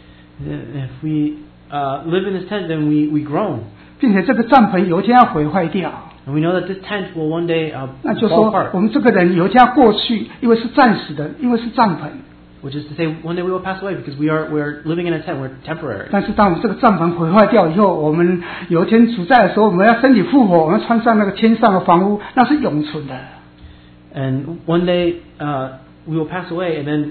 If we uh, live in this tent, then we, we groan. 并且这个帐篷有一天要毁坏掉。 And we know that this tent will one day uh, 那就 fall 说， apart. 我们这个人有一天要过去，因为是暂时的，因为是帐篷。 Which is to say, one day we will pass away because we are we're living in a tent. We're temporary. 但是当我们这个帐篷毁坏掉以后，我们有一天主在的时候，我们要身体复活，我们穿上那个天上的房屋，那是永存的。 And one day uh, we will pass away, and then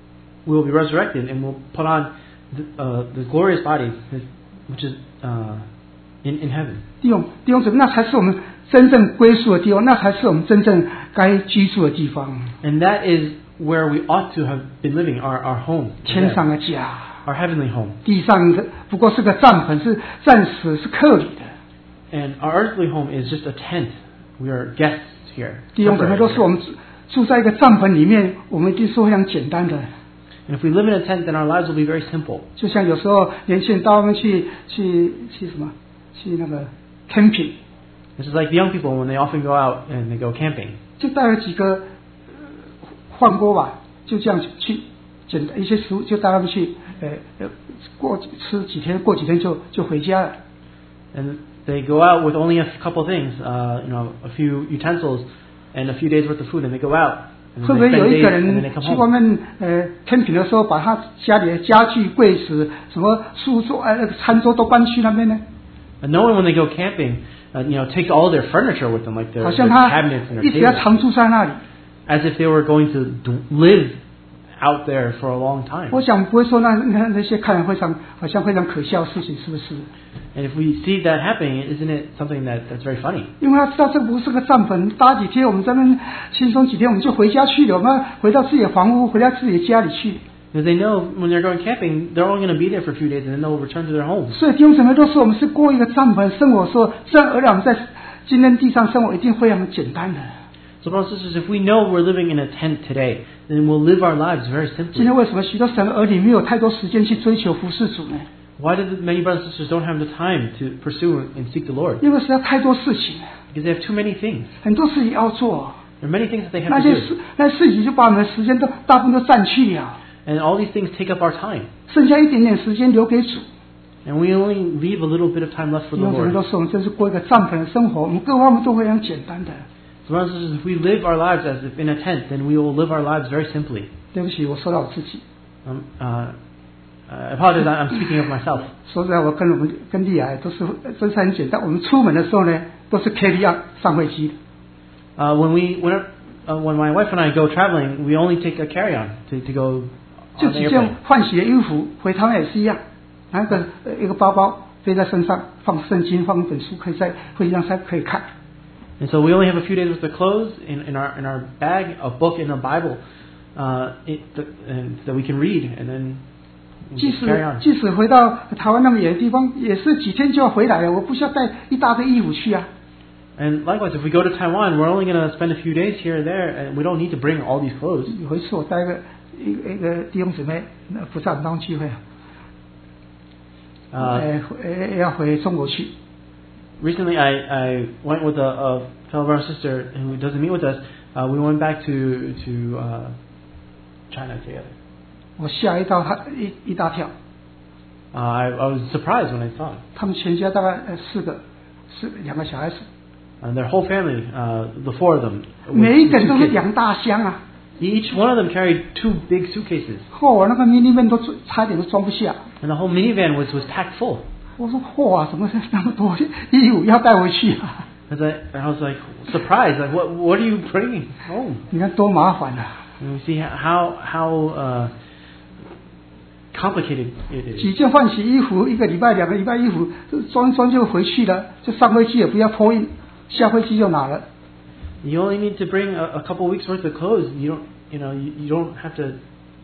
we will be resurrected, and we'll put on the, uh, the glorious body, which is uh, in in heaven. 弟兄弟兄姊妹，那才是我们真正归宿的地方，那才是我们真正该居住的地方。 And that is where we ought to have been living, our our home, 天上的家， our heavenly home. 地上的不过是个帐篷，是暂时是客旅的。 And our earthly home is just a tent. We are guests here. 弟兄姊妹，都是我们住在一个帐篷里面，我们一定是非常简单的。 And if we live in a tent, then our lives will be very simple. 就像有时候年轻人到外面去去去什么，去那个 camping， This is like the young people when they often go out and they go camping. 就带了几个饭锅吧，就这样去捡一些食物，就带他们去，呃呃，过吃几天，过几天就就回家了。 And they go out with only a couple things, uh, you know, a few utensils and a few days worth of food, and they go out. And 会 then 不 they 会有 spend 一个 days, and then 人 they come 去外 home. 面呃 camping 的时候，把他家里的家具、柜子、什么书桌、呃那个餐桌都搬去那边呢？ And no one, when they go camping, uh, you know, takes all their furniture with them, like their, 好 their 像他 cabinets and 一 their 直要 tables, 常住在那里。 as if they were going to d- live out there for a long time. 我想不会说那那那些看来非常好像非常可笑的事情，是不是？ And if we see that happening, isn't it something that, that's very funny? 因为他知道这不是个帐篷，搭几天我们这边轻松几天我们就回家去了，我们要回到自己的房屋，回到自己的家里去。 Because they know when they're going camping, they're only going to be there for a few days, and then they'll return to their homes. 所以弟兄姊妹都说我们是过一个帐篷生活的时候，自然而然我们在今天地上生活一定非常简单的。 So, brothers and sisters, if we know we're living in a tent today, then we'll live our lives very 今 simply. 天为什么许多神的儿女没有太多时间去追求服侍主呢？ Why do the, many brothers and sisters don't have the time to pursue and seek the Lord? 因为实在太多事情了， Because they have too many things. 很多事情要做， There are many things that they 那 have 些 to 事 do. 那些事情就把我们的时间都大部分都占去了， And all these things take up our time. 剩下一点点时间留给主。 And we only leave a little bit of time left for 弟 the 兄姊妹 Lord. 都说我们真是过一个帐篷的生活，我们各方面都非常简单的。 So, brothers and sisters, if we live our lives as if in a tent, then we will live our lives very simply. 对不起，我说到我自己。 Um, uh, I apologize, I'm speaking of myself. 说实在，我跟我们跟丽雅都是真是很简单。我们出门的时候呢，都是 K T R 上飞机。 Uh, when we when, uh, when my wife and I go traveling, we only take a carry-on to, to go 就 on the 几件 airplane. 换洗的衣服，回台湾也是一样，拿一个呃一个包包背在身上，放圣经，放一本书，可以在飞机上才可以看。 And so we only have a few days worth of clothes in, in our in our bag, a book and a Bible, uh, it, the, and that we can read and then 即 carry 使 on. 即使回到台湾那么远的地方，也是几天就要回来了，我不需要带一大堆衣服去啊。 And likewise, if we go to Taiwan, we're only going to spend a few days here or there, and we don't need to bring all these clothes. 有一次我带一个一个一个弟兄姊妹，那不在我们当中聚会， Uh, 呃，呃要回中国去。 recently, I, I went with a, a fellow brother and sister who doesn't meet with us. Uh, we went back to to uh, China together. 我吓一跳，他一一大跳。 Uh, I, I was surprised when I saw it. 他们全家大概呃四个，四两个小孩子， And their whole family, uh, the four of them, with 每一个人 two 都是 kids. 两大箱啊！ Each one of them carried two big suitcases, 嚯、那个 minivan 都差点都装不下。 and the whole minivan was, was packed full. 我说嚯啊，怎么那么多衣服要带回去啊？ As I, I was like surprised, like what what are you bringing home? 你看多麻烦啊！ And we see how how uh, complicated it 几 is. 件换洗衣服，一个礼拜、两个礼拜衣服装装就回去了，就上飞机也不要托运，下飞机就拿了。 You only need to bring a, a couple weeks worth of clothes. You don't you know you, you don't have to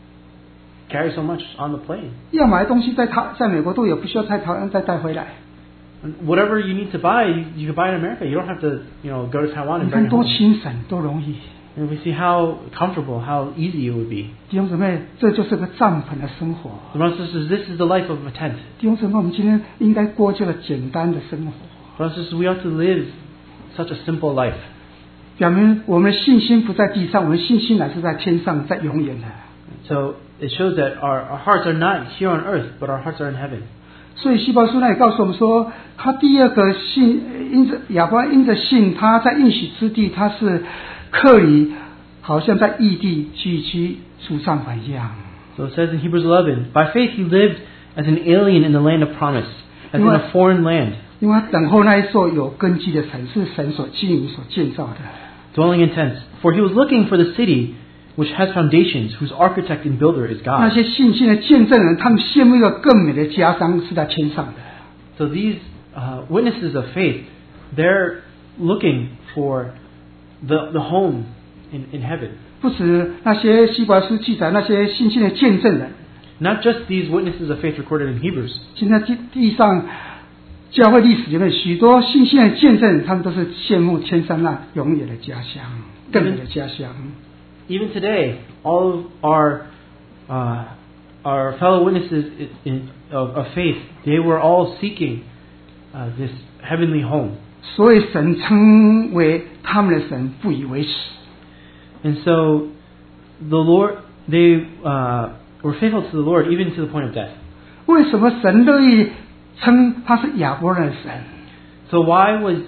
carry so much on the plane. 要买东西在台在美国都有，不需要在台湾再带回来。 And whatever you need to buy, you, you can buy in America. You don't have to you know go to Taiwan 你 and 看 bring it 多 home. 轻省，多容易。 And we see how comfortable, how easy it would be. 弟兄姊妹，这就是个帐篷的生活。 Brothers and sisters, this is the life of a tent. 弟兄姊妹，我们今天应该过这个简单的生活， Brothers and sisters, we ought to live such a simple life. 表明我们的信心不在地上，我们的信心乃是在天上，在永远的。 So it shows that our, our hearts are not here on earth, but our hearts are in heaven. 所以希伯来书那里告诉我们说，他第二个信，因着亚伯拉因着信，他在应许之地，他是客旅，好像在异地居居住帐篷一样。 So it says in Hebrews eleven, by faith he lived as an alien in the land of promise, as in a foreign land, 因为他等候那一座有根基的城，是神所经营、所建造的。 dwelling in tents. For he was looking for the city which has foundations, whose architect and builder is 那 God. 些信心的见证人，他们羡慕一个更美的家乡是在天上的。 So these uh, witnesses of faith, they're looking for the, the home in, in heaven. 不止那些希伯来书记载那些信心的见证人， Not just these witnesses of faith recorded in Hebrews. 现在地地上教会历史里面许多信心的见证人，他们都是羡慕天上那永远的家乡，更美的家乡。 Even today, all of our uh, our fellow witnesses in, in, of, of faith, they were all seeking uh, this heavenly home. 所以神称为他们的神不以为耻。 And so the Lord, they uh, were faithful to the Lord even to the point of death. 为什么神乐意称他是亚伯拉的神？ So why was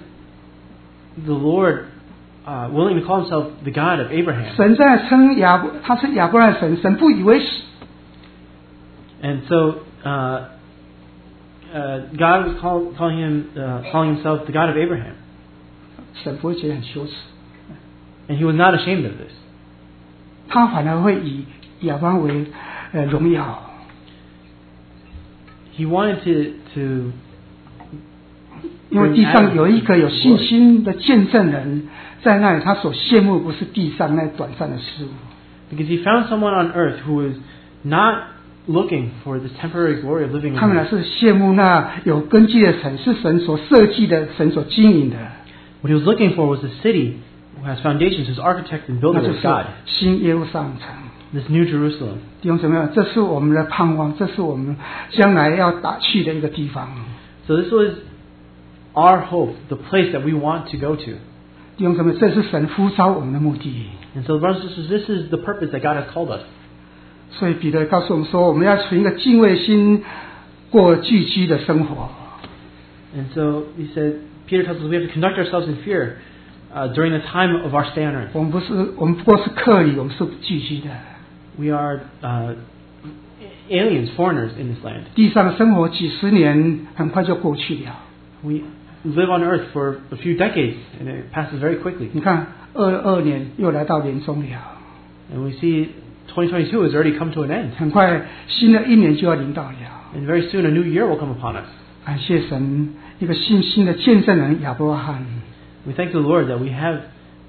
the Lord uh, willing to call himself the God of Abraham? 神在称亚伯他是亚伯拉的神，神不以为耻。 And so uh, uh, God was call, calling him, uh, calling himself the God of Abraham, 神不会觉得很羞耻， and he was not ashamed of this. 他反而会以亚伯拉为呃荣耀。 He wanted to to 因为地上有一个有信心的见证人在那里，他所羡慕不是地上那短暂的事物。 because he found someone on earth who was not looking for this temporary glory of living 他们 in 乃 earth. 是羡慕那有根基的城，是神所设计的，神所经营的， What he was looking for was a city who has foundations, whose architect and 那 builder 就 is 是 God. 新耶路撒冷城。 This New Jerusalem. 弟兄姊妹，这是我们的盼望，这是我们将来要打去的一个地方。 So this was our hope, the place that we want to go to. 弟兄姊妹，这是神呼召我们的目的。 And so, brothers and sisters, this is the purpose that God has called us. 所以彼得告诉我们说，我们要存一个敬畏心，过聚居的生活。 And so he said, Peter tells us we have to conduct ourselves in fear uh, during the time of our stay on earth. 我们不是，我们不过是客旅，我们是聚居的。 We are uh, aliens, foreigners in this land. 地上的生活几十年很快就过去了。 We live on earth for a few decades, and it passes very quickly. 你看，二二年又来到年终了， And we see twenty twenty-two has already come to an end. 很快新的一年就要临到了。 And very soon a new year will come upon us. 感谢神，一个信心的见证人亚伯拉罕， We thank the Lord that we have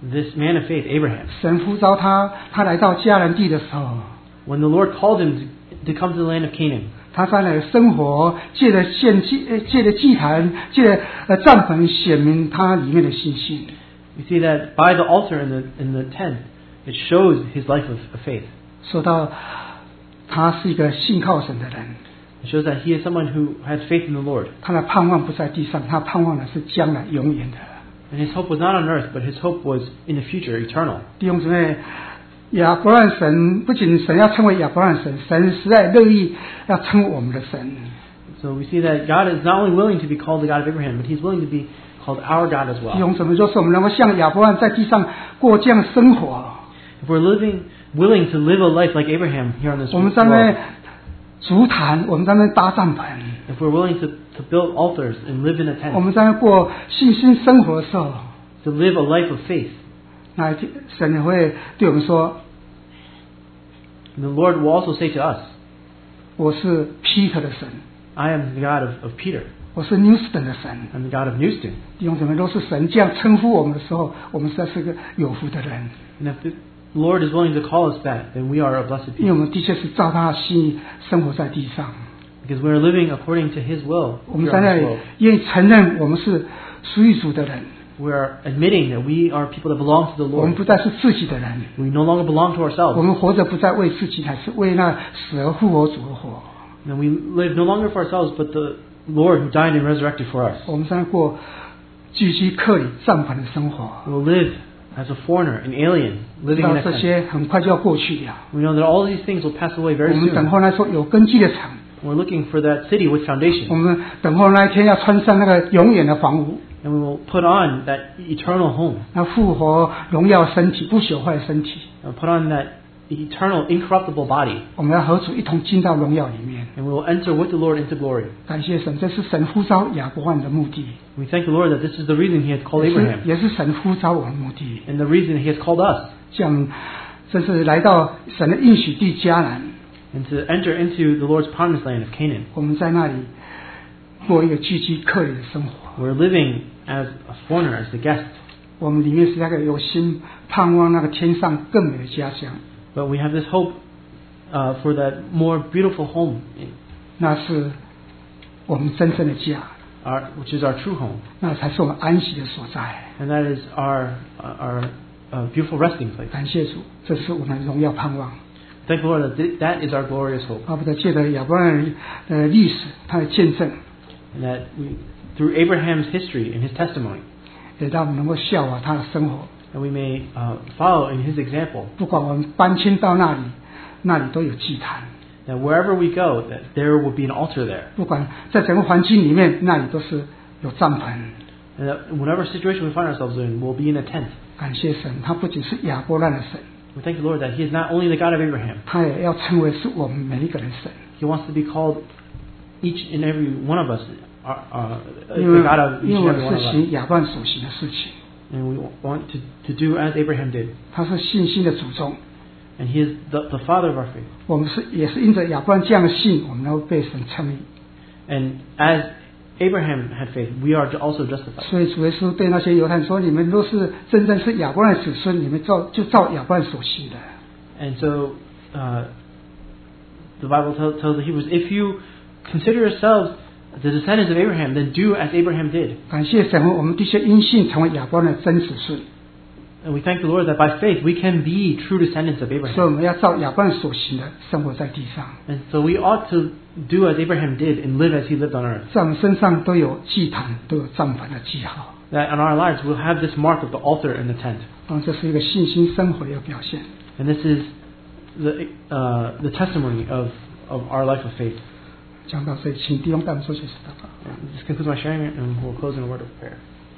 this man of faith, Abraham. 神呼召他，他来到迦南地的时候， When the Lord called him to, to come to the land of Canaan, 他在那里生活，借着献祭，呃借着祭坛，借着呃帐篷，显明他里面的信心。 we see that by the altar in the in the tent, it shows his life of, of faith. 说到他是一个信靠神的人， It shows that he is someone who has faith in the Lord. 他的盼望不在地上，他盼望的是将来永远的。 And his hope was not on earth, but his hope was in the future, eternal. 弟兄姊妹，亚伯兰神不仅神要称为亚伯兰神，神实在乐意要称我们的神。 So we see that God is not only willing to be called the God of Abraham, but he's willing to be called our God as 弟 well. 兄姊妹，就是我们能够像亚伯兰在地上过这样的生活， If we're living, willing to live a life like Abraham here on this 我们在那 world, 筑坛，我们在那搭帐篷， if we're willing to, to build altars and live in a 我 tent, 们在那过信心生活的时候， to live a life of faith, 那神也会对我们说 the Lord will also say to us, 我是 Peter 的神， I am the God of, of Peter. 我是 Newston 的神。 I'm the God of Newston. 弟兄姊妹，都是神这样称呼我们的时候，我们实在是个有福的人， And if the Lord is willing to call us that, then we are a blessed 因为我 people. 们的确是照他的心意生活在地上。 Because we are living according to His will 我们 here 在 on 那 this 里 world. 愿意承认我们是属于主的人， We are admitting that we are people that belong to the 我们 Lord. 不再是自己的人， We no longer belong to 我 ourselves. 们活着不再为自己，乃是为那死而复活主而活。 And we live no longer for ourselves, but the Lord who died and resurrected for us. 我们在过聚居客里帐篷的生活， We will live as a foreigner, an alien, 知 living 道 in a 这 tent. 些很快就要过去了。 We know that all these things will pass away 我 very 们等 soon. 候那说有根基的城， We're looking for that city with 我 foundation. 们等候那一天要穿上那个永远的房屋， And we will put on that eternal home. 那复活荣耀身体，不朽坏的身体。 And put on that eternal, incorruptible body. 我们要和主一同进到荣耀里面。 And we will enter with the Lord into glory. 感谢神，这是神呼召亚伯兰的目的， We thank the Lord that this is the reason He has called 也是 Abraham. 也是神呼召我的目的。 And the reason He has called us. 像这是来到神的应许地迦南， And to enter into the Lord's promised land of Canaan. 我们在那里过一个聚居客里的生活。 We're living as a foreigner, as the guest. 我们里面是那个有心盼望那个天上更美的家乡， But we have this hope uh, for that more beautiful home, 那是我们真正的家， our, which is our true home. 那才是我们安息的所在。 And that is our, our uh, beautiful resting place. 感谢主，这是我们的荣耀盼望。 Thank the Lord that th- that is our glorious hope. 巴不得借着亚伯兰的历史，他的见证， And that we, through Abraham's history and his testimony, 也让我们能够效法他的生活。 that we may uh, follow in his example. 不管我们搬迁到那里，那里都有祭坛； That wherever we go, that there will be an altar there. 不管在整个环境里面，那里都是有帐篷。 And that whatever situation we find ourselves in, we'll be in a tent. 感谢神，他不仅是亚伯兰的神， We thank the Lord that He is not only the God of Abraham. 他也要称为是我们每一个人神。 He wants to be called each and every one of us, uh, uh, 因 the 为 God of each 因 and 为 every 我 one 是 of us. 行亚伯兰所行的事情， And we want to, to do as Abraham did. 他是信心的祖宗。 And He is the, the father of our faith. 我们是也是因着亚伯兰这样的信，我们能够被神称义。 And as Abraham had faith, we are also justified. 所以主耶稣对那些犹太人说：“你们都是真正是亚伯兰的子孙，你们照就照亚伯兰所行的。” And so uh, the Bible tell, tells the Hebrews, if you consider yourselves the descendants of Abraham, then do as Abraham did. 感谢神，我们的确因信成为亚伯兰的真子孙， And we thank the Lord that by faith we can be true descendants of 所以 Abraham. 我们要照亚伯兰所行的生活在地上， And so we ought to do as Abraham did and live as he lived on earth. 在我们身上都有祭坛，都有帐篷的记号。 That in our lives we'll have this mark of the altar and the tent. 当然，这是一个信心生活的一个表现。 And this is the, uh, the testimony of, of our life of faith. 讲到这里，请弟兄带我们做些祷告。 This concludes my sharing, and we'll close in a word of prayer.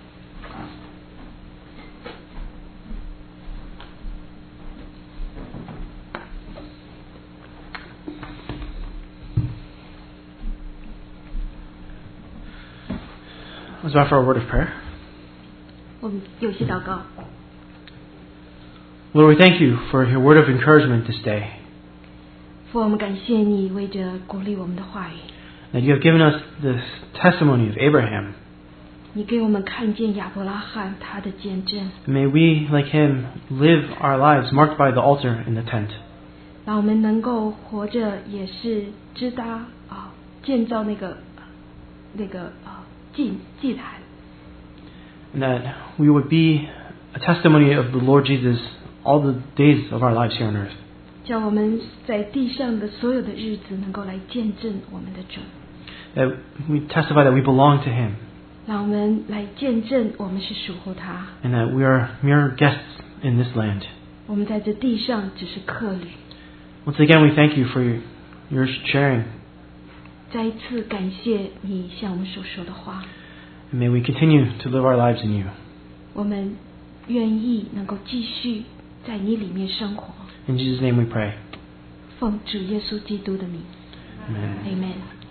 Let's bow for a word of prayer. 我们有些祷告， Lord, we thank you for your word of encouragement this day. 父，我们感谢你为着鼓励我们的话语。 That you have given us this testimony of Abraham. 你给我们看见亚伯拉罕他的见证， May we, like him, live our lives marked by the altar in the tent. 让我们能够活着也是支搭啊，建造那个那个啊祭祭坛， And that we would be a testimony of the Lord Jesus all the days of our lives here on earth. 叫我们在地上的所有的日子能够来见证我们的主， That we testify that we belong to him. 让我们来见证我们是属乎他， And that we are mere guests in this land. 我们在这地上只是客旅。 Once again, we thank you for your, your sharing. 再一次感谢你向我们所说的话， And may we continue to live our lives in you. 我们愿意能够继续在你里面生活。 In Jesus' name we pray. 奉主耶稣基督的名 Amen. ，Amen。